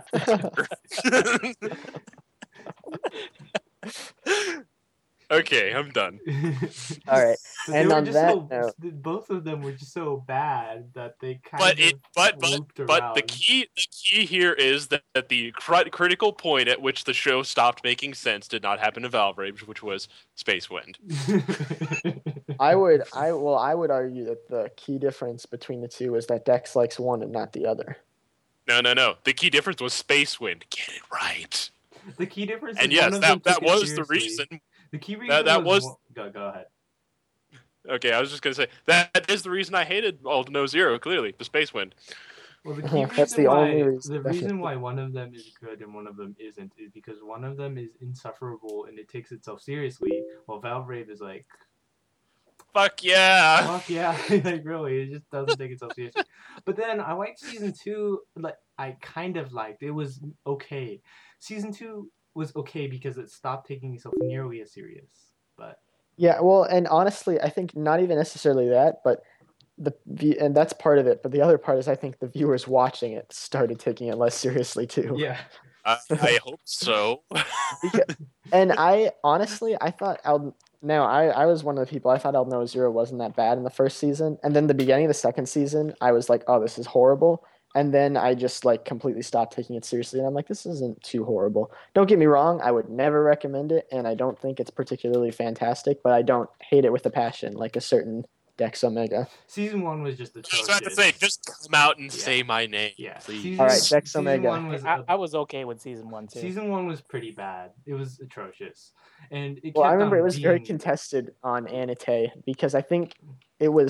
Okay, I'm done. All right, But and they were on just that so, note- both of them were just so bad that they kind But of it, but but looped but the around. key, the key here is that, that the cri- critical point at which the show stopped making sense did not happen to Valve Rage, which was Space Wind. I would, I well, I would argue that the key difference between the two is that Dex likes one and not the other. No, no, no. The key difference was Space Wind. Get it right. The key difference And is yes, one of them that that took it was the seriously. reason. The key reason that- that was- one- Go, go ahead. Okay, I was just gonna say that is the reason I hated All No Zero. Clearly, the Space Wind. Well, the key That's reason the why, only reason, the reason definitely. why one of them is good and one of them isn't is because one of them is insufferable and it takes itself seriously, while Valve Rave is like, Fuck yeah. fuck yeah, like really, it just doesn't take itself seriously. But then I liked season two. Like I kind of liked it was okay. Season two was okay because it stopped taking itself nearly as serious. But Yeah, well, and honestly, I think not even necessarily that, but the the- and that's part of it. But the other part is I think the viewers watching it started taking it less seriously too. yeah, I, I hope so. Because- and I honestly, I thought Al. No, I, I was one of the people. I thought El Noah Zero wasn't that bad in the first season, and then the beginning of the second season, I was like, oh, this is horrible. And then I just like completely stopped taking it seriously, and I'm like, this isn't too horrible. Don't get me wrong, I would never recommend it, and I don't think it's particularly fantastic, but I don't hate it with a passion like a certain Dex Omega. season one was just I atrocious. was about to say, just come out and Yeah. say my name, yeah. please. Season, All right, Dex season Omega. one was I, a- I was okay with season one too. Season one was pretty bad. It was atrocious, and it Well, I kept remember on it was very being- contested on Anite because I think it was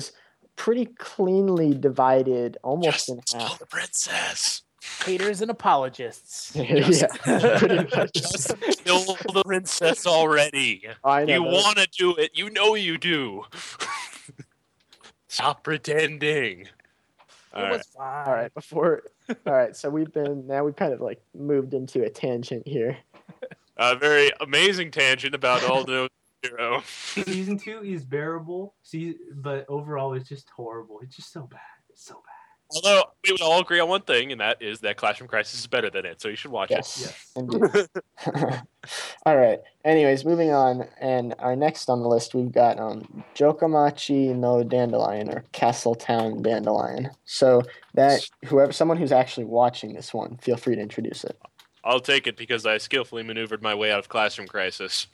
pretty cleanly divided, almost Just in kill half. the princess. Haters and apologists. Yeah, pretty much. Just kill the princess already. I know. You that- want to do it. You know you do. Stop pretending. It All right. was fine. All right, before. All right, so we've been now we've kind of like moved into a tangent here. A very amazing tangent about all the Zero. Season two is bearable, see, but overall it's just horrible. It's just so bad. It's so bad. Although we would all agree on one thing, and that is that Classroom Crisis is better than it, so you should watch Yes. Yes. Indeed. All right. Anyways, moving on, and our next on the list we've got um Jokamachi no Dandelion or Castletown Dandelion. So that whoever someone who's actually watching this one, feel free to introduce it. it. I'll take it because I skillfully maneuvered my way out of Classroom Crisis.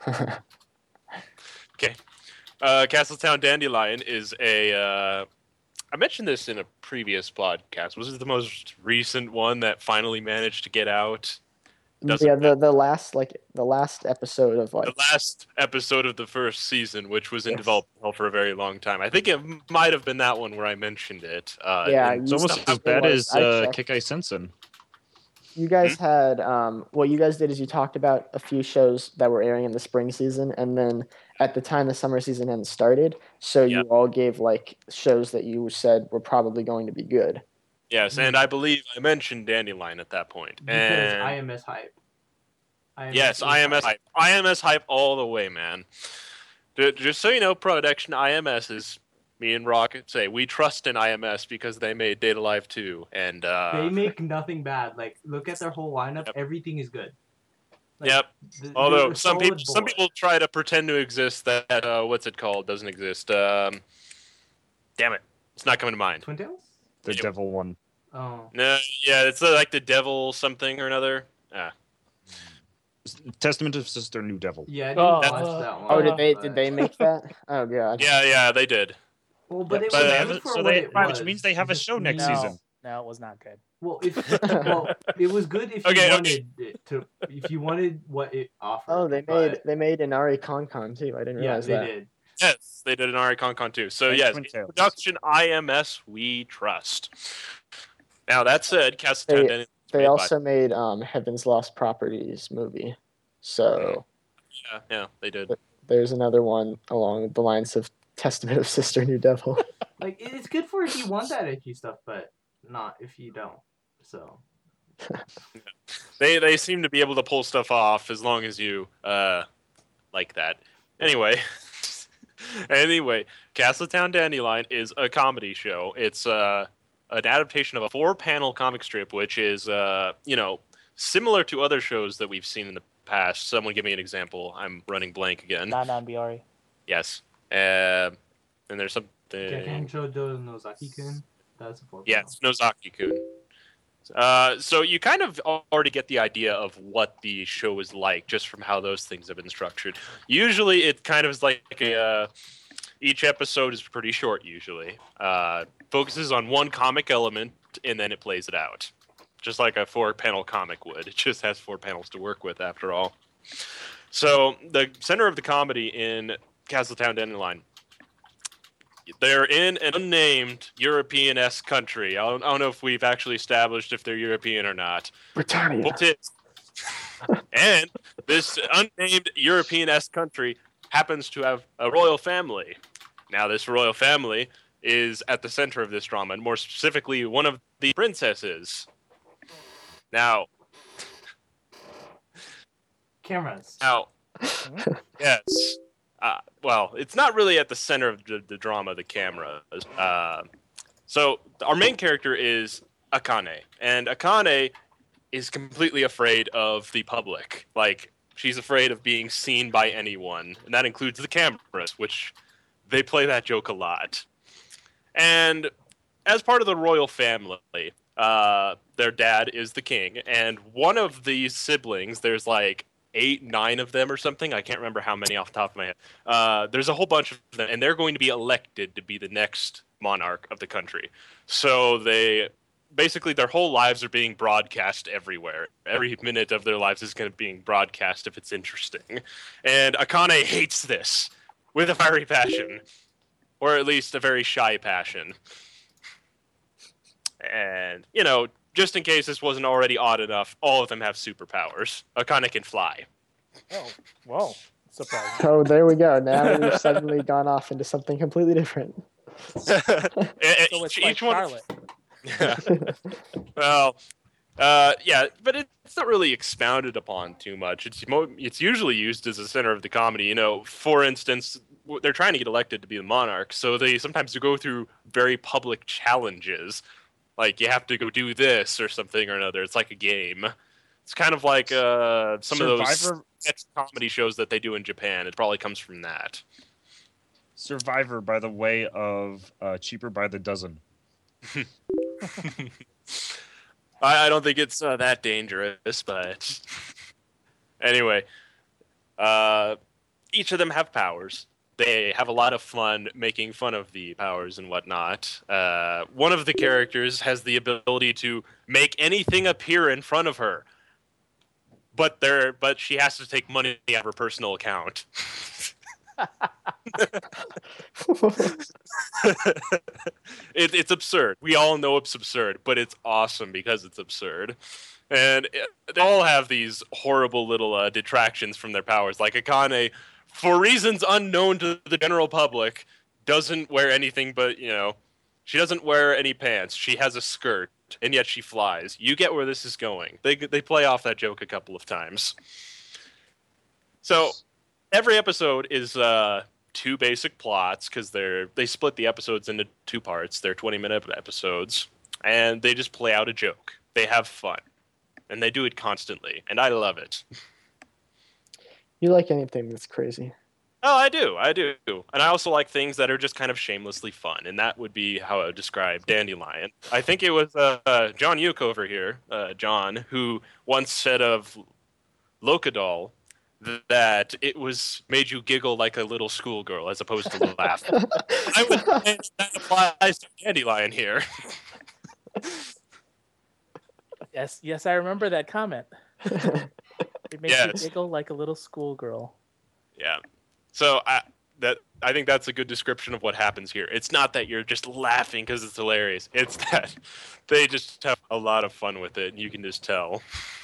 Okay. Uh, Castletown Dandelion is a. Uh, I mentioned this in a previous podcast. Was it the most recent one that finally managed to get out? Doesn't yeah, the the last like the last episode of like The last episode of the first season, which was in Yes. development hell for a very long time. I think it might have been that one where I mentioned it. Uh, Yeah, and It's You almost stuff as it bad was- as I uh, checked. Kikai Sensen. you guys had um what you guys did is you talked about a few shows that were airing in the spring season, and then at the time the summer season hadn't started, so you Yeah. all gave like shows that you said were probably going to be good. Yes, and I believe I mentioned Dandelion at that point. Because And I M S hype. I M S yes, is I M S hype. I M S hype all the way, man. Ju- Just so you know, production I M S is me and Rocket say we trust in I M S because they made Data Live two, and uh, They make nothing bad. Like, look at their whole lineup. Yep. Everything is good. Like, yep. th- Although they're some solid people, some board. people try to pretend to exist that uh, what's it called doesn't exist. Um, damn it, it's not coming to mind. Twin Tails? The Yep. devil one. Oh. No, yeah, it's uh, like the devil something or another. Ah, Testament of Sister New Devil. Yeah, I didn't Oh, watch uh, that one. Oh, did they but- did they make that? Oh god. yeah, yeah, they did. Well, but it So was they good have a- for so what they- it which was. means they have a Just show next means- No, season. no, it was not good. Well, if well, it was good if you Okay, okay. wanted it to. If you wanted what it offered. Oh, they but- made they made an Ari Concon too. I didn't Yeah, realize they that. did. Yes, they did an Ari Con too. So And yes, Twin in Tails. production I M S we trust. Now that said, Castletown They- Dandelion was They made by- also made um Heaven's Lost Properties movie. So yeah, yeah, they did. there's another one along the lines of Testament of Sister New Devil. Like, it- it's good for if you want that icky stuff, but not if you don't. So. They they seem to be able to pull stuff off as long as you uh like that. Anyway, anyway, Castletown Dandelion is a comedy show. It's uh an adaptation of a four-panel comic strip, which is uh you know similar to other shows that we've seen in the past. Someone give me an example. I'm running blank again. Nanan Biori. Yes. Uh, and there's something. Gekencho do Nozaki-kun. That's a four. Yes, Nozaki-kun. Uh, so you kind of already get the idea of what the show is like just from how those things have been structured. Usually, it kind of is like a. Uh, each episode is pretty short. Usually, uh, focuses on one comic element and then it plays it out, just like a four-panel comic would. It just has four panels to work with, after all. So the center of the comedy in Castletown Dandelion. They're in an unnamed European-esque country. I don't, I don't know if we've actually established if they're European or not. Britannia. What it is. And this unnamed European-esque country happens to have a royal family. Now, this royal family is at the center of this drama, and more specifically, one of the princesses. Now, Cameras. now, yes. Uh, well, it's not really at the center of the, the drama, the camera. Uh, so our main character is Akane, and Akane is completely afraid of the public. Like, she's afraid of being seen by anyone, and that includes the cameras, which they play that joke a lot. And as part of the royal family, uh, their dad is the king, and one of these siblings, there's like eight, nine of them or something. I can't remember how many off the top of my head. Uh, there's a whole bunch of them, and they're going to be elected to be the next monarch of the country. So they basically their whole lives are being broadcast everywhere. Every minute of their lives is going to be being broadcast if it's interesting. And Akane hates this with a fiery passion. or at least a very shy passion. And, you know, just in case this wasn't already odd enough, all of them have superpowers. Akane can fly. Oh, whoa. Surprise. Oh, there we go. Now we've suddenly gone off into something completely different. So it's each, like each one, Charlotte. yeah. Well, uh, yeah, but it's not really expounded upon too much. It's mo- it's usually used as a center of the comedy. You know, for instance, w- they're trying to get elected to be the monarch, so they sometimes go through very public challenges, like you have to go do this or something or another. It's like a game. It's kind of like uh, some of those Survivor- sketch comedy shows that they do in Japan. It probably comes from that. Survivor by the way of uh, Cheaper by the Dozen. I, I don't think it's uh, that dangerous, but anyway, uh, each of them have powers. They have a lot of fun making fun of the powers and whatnot. Uh, one of the characters has the ability to make anything appear in front of her, but there, but she has to take money out of her personal account. it, it's absurd. We all know it's absurd, but it's awesome because it's absurd. And it, they all have these horrible little uh, detractions from their powers. Like Akane, for reasons unknown to the general public, doesn't wear anything but, you know, she doesn't wear any pants. She has a skirt, and yet she flies. You get where this is going. They they play off that joke a couple of times. So every episode is uh, two basic plots because they're they split the episodes into two parts. They're twenty minute episodes, and they just play out a joke. They have fun, and they do it constantly, and I love it. You like anything that's crazy? Oh, I do, I do, and I also like things that are just kind of shamelessly fun, and that would be how I would describe Dandelion. I think it was uh, uh, John Yuke over here, uh, John, who once said of Lokadol that it was made you giggle like a little schoolgirl as opposed to laugh. I would say that applies to Dandelion here. Yes, yes, I remember that comment. It makes Yes. you giggle like a little schoolgirl. Yeah. So I that I think that's a good description of what happens here. It's not that you're just laughing because it's hilarious. It's that they just have a lot of fun with it, and you can just tell.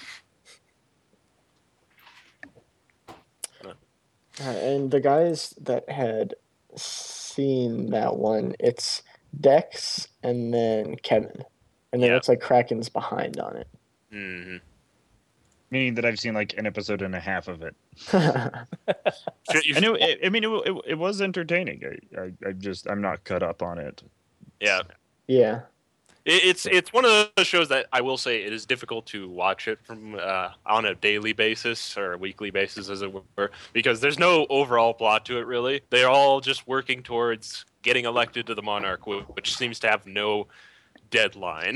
Uh, and the guys that had seen that one, it's Dex and then Kevin. And then Yeah. it's like Kraken's behind on it. Mm-hmm. Meaning that I've seen like an episode and a half of it. Yeah, You- I know. It, I mean, it, it, it was entertaining. I, I, I just I'm not cut up on it. yeah. yeah. It- It's it's one of those shows that I will say it is difficult to watch it from uh, on a daily basis or a weekly basis, as it were, because there's no overall plot to it. Really, they're all just working towards getting elected to the monarch, wh- which seems to have no deadline.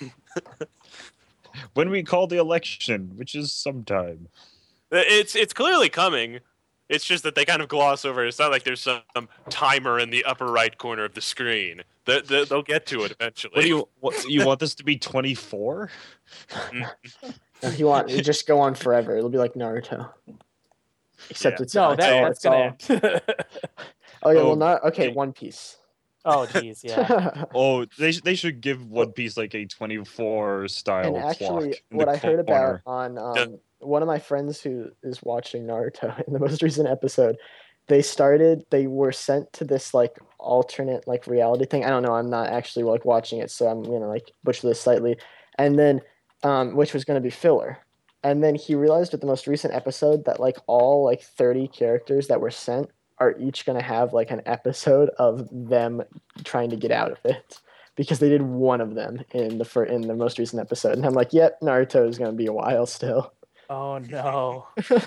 When we call the election, which is sometime. It's it's clearly coming. It's just that they kind of gloss over it. It's not like there's some timer in the upper right corner of the screen. They, they, they'll get to it eventually. What do you what, you want this to be twenty-four? If you want, you just go on forever. It'll be like Naruto. Except Yeah. it's No, it's that, all- that's it's all- gonna end. Oh yeah, Oh, well not okay. okay. One Piece. Oh, jeez, yeah. Oh, they sh- they should give One Piece like a twenty-four style And actually, clock in what the I heard corner. about on um, Yeah. one of my friends who is watching Naruto in the most recent episode, they started. They were sent to this like alternate like reality thing. I don't know. I'm not actually like watching it, so I'm gonna like butcher this slightly. And then, um, which was gonna be filler. And then he realized with the most recent episode that like all like thirty characters that were sent are each gonna have like an episode of them trying to get out of it because they did one of them in the fir- in the most recent episode, and I'm like, yep, Naruto is gonna be a while still. Oh no.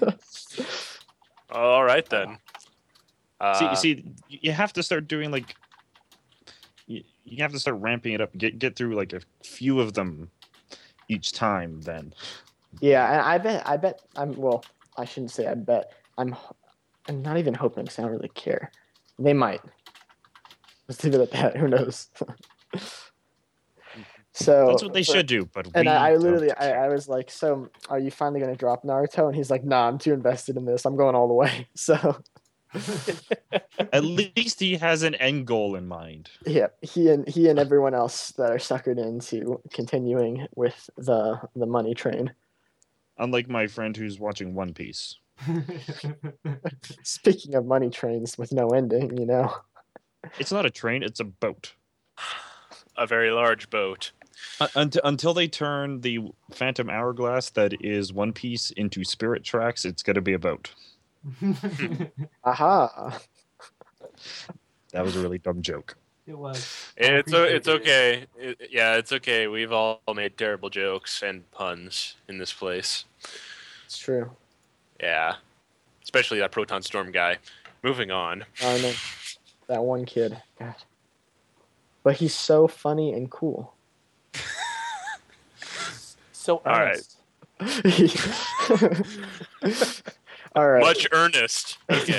All right then. Uh, see, see, you have to start doing like you, you have to start ramping it up. Get get through like a few of them each time. Then Yeah, and I bet I bet I'm well. I shouldn't say I bet. I'm I'm not even hoping because I don't really care. They might. Let's leave it at that. Who knows? So that's what they but- should do. But And we I, I don't literally, I, care. I was like, "So, are you finally gonna drop Naruto?" And he's like, "Nah, I'm too invested in this. I'm going all the way." So, At least he has an end goal in mind. Yeah, he and he and everyone else that are suckered into continuing with the the money train. Unlike my friend who's watching One Piece. Speaking of money trains with no ending, you know. It's not a train, it's a boat. A very large boat. Uh, until, until they turn the Phantom Hourglass that is One Piece into Spirit Tracks, it's going to be a boat. Aha. That was a really dumb joke. It was. I It's o- it's appreciated it. okay. It, yeah, it's okay. We've all made terrible jokes and puns in this place. It's true. Yeah, especially that Proton Storm guy. Moving on. I know. That one kid. God. But he's so funny and cool. So All right. earnest. All right. Much earnest. Okay.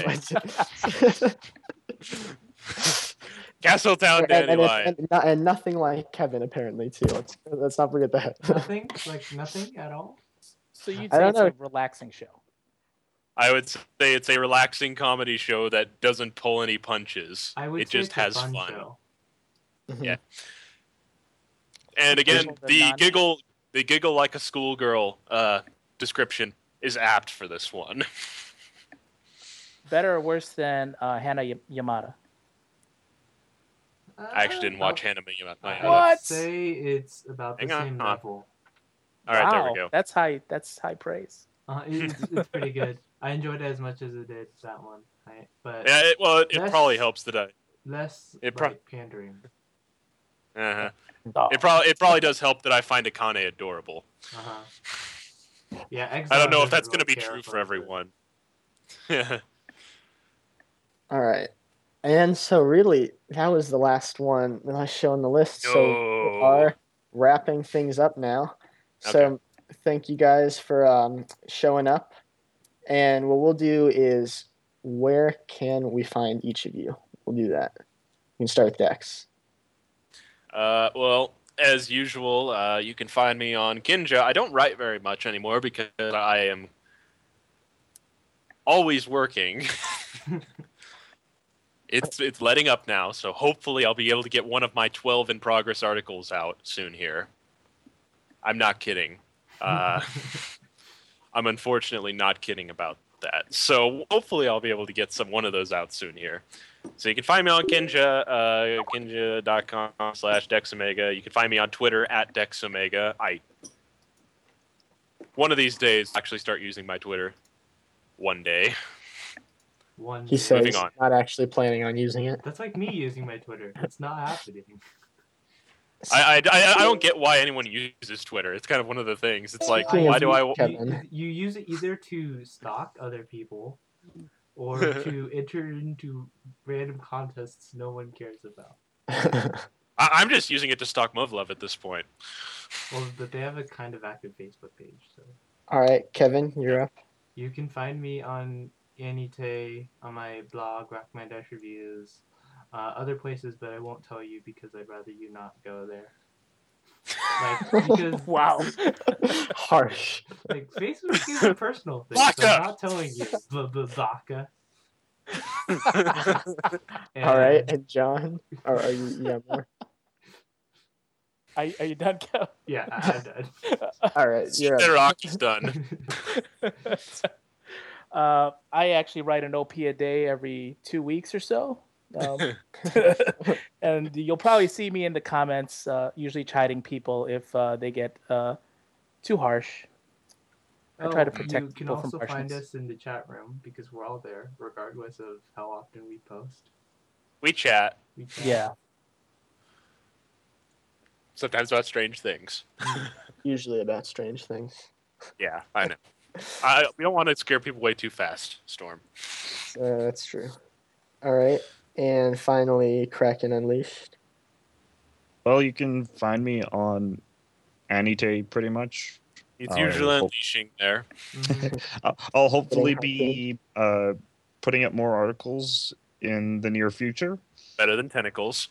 Castletown and, and, Dandelion. and, and, and nothing like Kevin, apparently, too. Let's, let's not forget that. Nothing? Like nothing at all? So you'd I say don't it's know. a relaxing show. I would say it's a relaxing comedy show that doesn't pull any punches. I would It say just it's a has fun. fun. Show. Yeah. And again, Giggle the the non- giggle, the giggle like a schoolgirl uh, description is apt for this one. Better or worse than uh, Hannah y- Yamada? I actually didn't watch Uh, Hannah Yamada. I All What? would say it's about the Hang on. same level. right, there Wow, we go. That's high. That's high praise. Uh, it's, it's pretty good. I enjoyed it as much as it did that one. I, but Yeah, it, well, it, it Less- probably helps that I. less it pro- like pandering. Uh-huh. Oh, It probably it probably does help that I find Akane adorable. Uh-huh. Yeah, I Exile don't know if doesn't that's going to really be care true for it. everyone. Yeah. All right. And so, really, that was the last one, the last show on the list. So, we No. are wrapping things up now. So, Okay. thank you guys for um, showing up. And what we'll do is, where can we find each of you? We'll do that. We can start with Dex. Uh, well, as usual, uh, you can find me on Kinja. I don't write very much anymore because I am always working. it's it's letting up now, so hopefully I'll be able to get one of my twelve in progress articles out soon here. I'm not kidding. Uh, I'm unfortunately not kidding about that. So hopefully I'll be able to get some one of those out soon here. So you can find me on Kinja, uh, kinja.com slash DexOmega. You can find me on Twitter at DexOmega. I one of these days actually start using my Twitter. One day. One. He day. says Moving he's on. not actually planning on using it. That's like me using my Twitter. It's not happening. I, I, I don't get why anyone uses Twitter. It's kind of one of the things. It's like, Speaking why of do I... You, Kevin. you use it either to stalk other people or to enter into random contests no one cares about. I, I'm just using it to stalk Movlove at this point. Well, but they have a kind of active Facebook page, so All right, Kevin, you're up. you can find me on Anite, on my blog, Rockman Dash Reviews, uh, other places, but I won't tell you because I'd rather you not go there. Like, because wow. Harsh. like Facebook is a personal thing, so Baka! I'm not telling you, b- b- Baka. All right, And- and John, or are you? Yeah, more. Are, are you done, Kev? Yeah, I- I'm done. All right, you're up. Their rock is done. uh, I actually write an O P a day every two weeks or so. Um, and you'll probably see me in the comments, uh, usually chiding people if uh, they get uh, too harsh. I try to protect Oh, you can people from also find harshness. us in the chat room because we're all there, regardless of how often we post. We chat, We chat. Yeah. sometimes about strange things. Usually about strange things. Yeah, I know. I, we don't want to scare people away too fast, Storm. Uh, that's true. All right, and finally, Kraken Unleashed. Well, you can find me on Anite pretty much. It's Oh, usually hope- unleashing there. Mhm. I'll I'll hopefully Getting be uh, putting up more articles in the near future. Better than tentacles.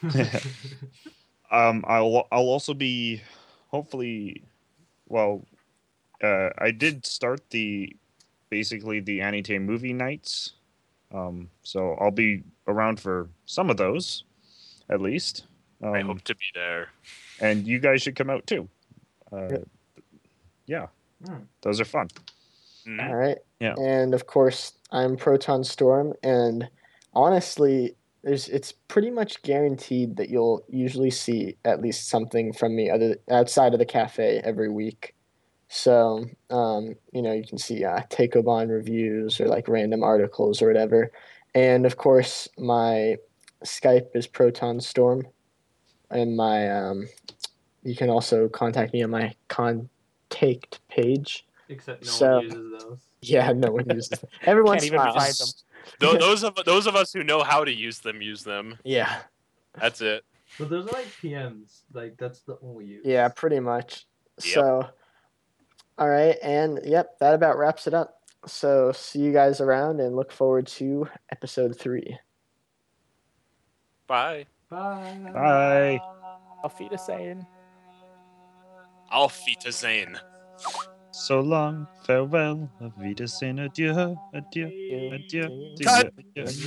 Um, I'll I'll also be hopefully, well, uh, I did start the basically the Anite movie nights Um, so I'll be around for some of those, at least. Um, I hope to be there. And you guys should come out too. Uh, Yep. Yeah, Hmm. those are fun. Mhm. All right. Yeah. And of course, I'm Proton Storm, and honestly, there's it's pretty much guaranteed that you'll usually see at least something from me other outside of the cafe every week. So, um, you know, you can see uh, Takobon reviews or like random articles or whatever. And of course, my Skype is Proton Storm, and my um, you can also contact me on my contact page. Except no So- one uses those. Yeah, no one uses them. Every once Can't in a even while. find them. Tho- those of those of us who know how to use them use them. Yeah, That's it. But those are like P Ms. Like that's the only use. yeah, pretty much. Yep. So, all right, and yep, that about wraps it up. So, see you guys around and look forward to episode three. Bye. Bye. Bye. Auf Wiedersehen. Auf Wiedersehen. So long, farewell, auf Wiedersehen, adieu, adieu, adieu, adieu, Cut. adieu.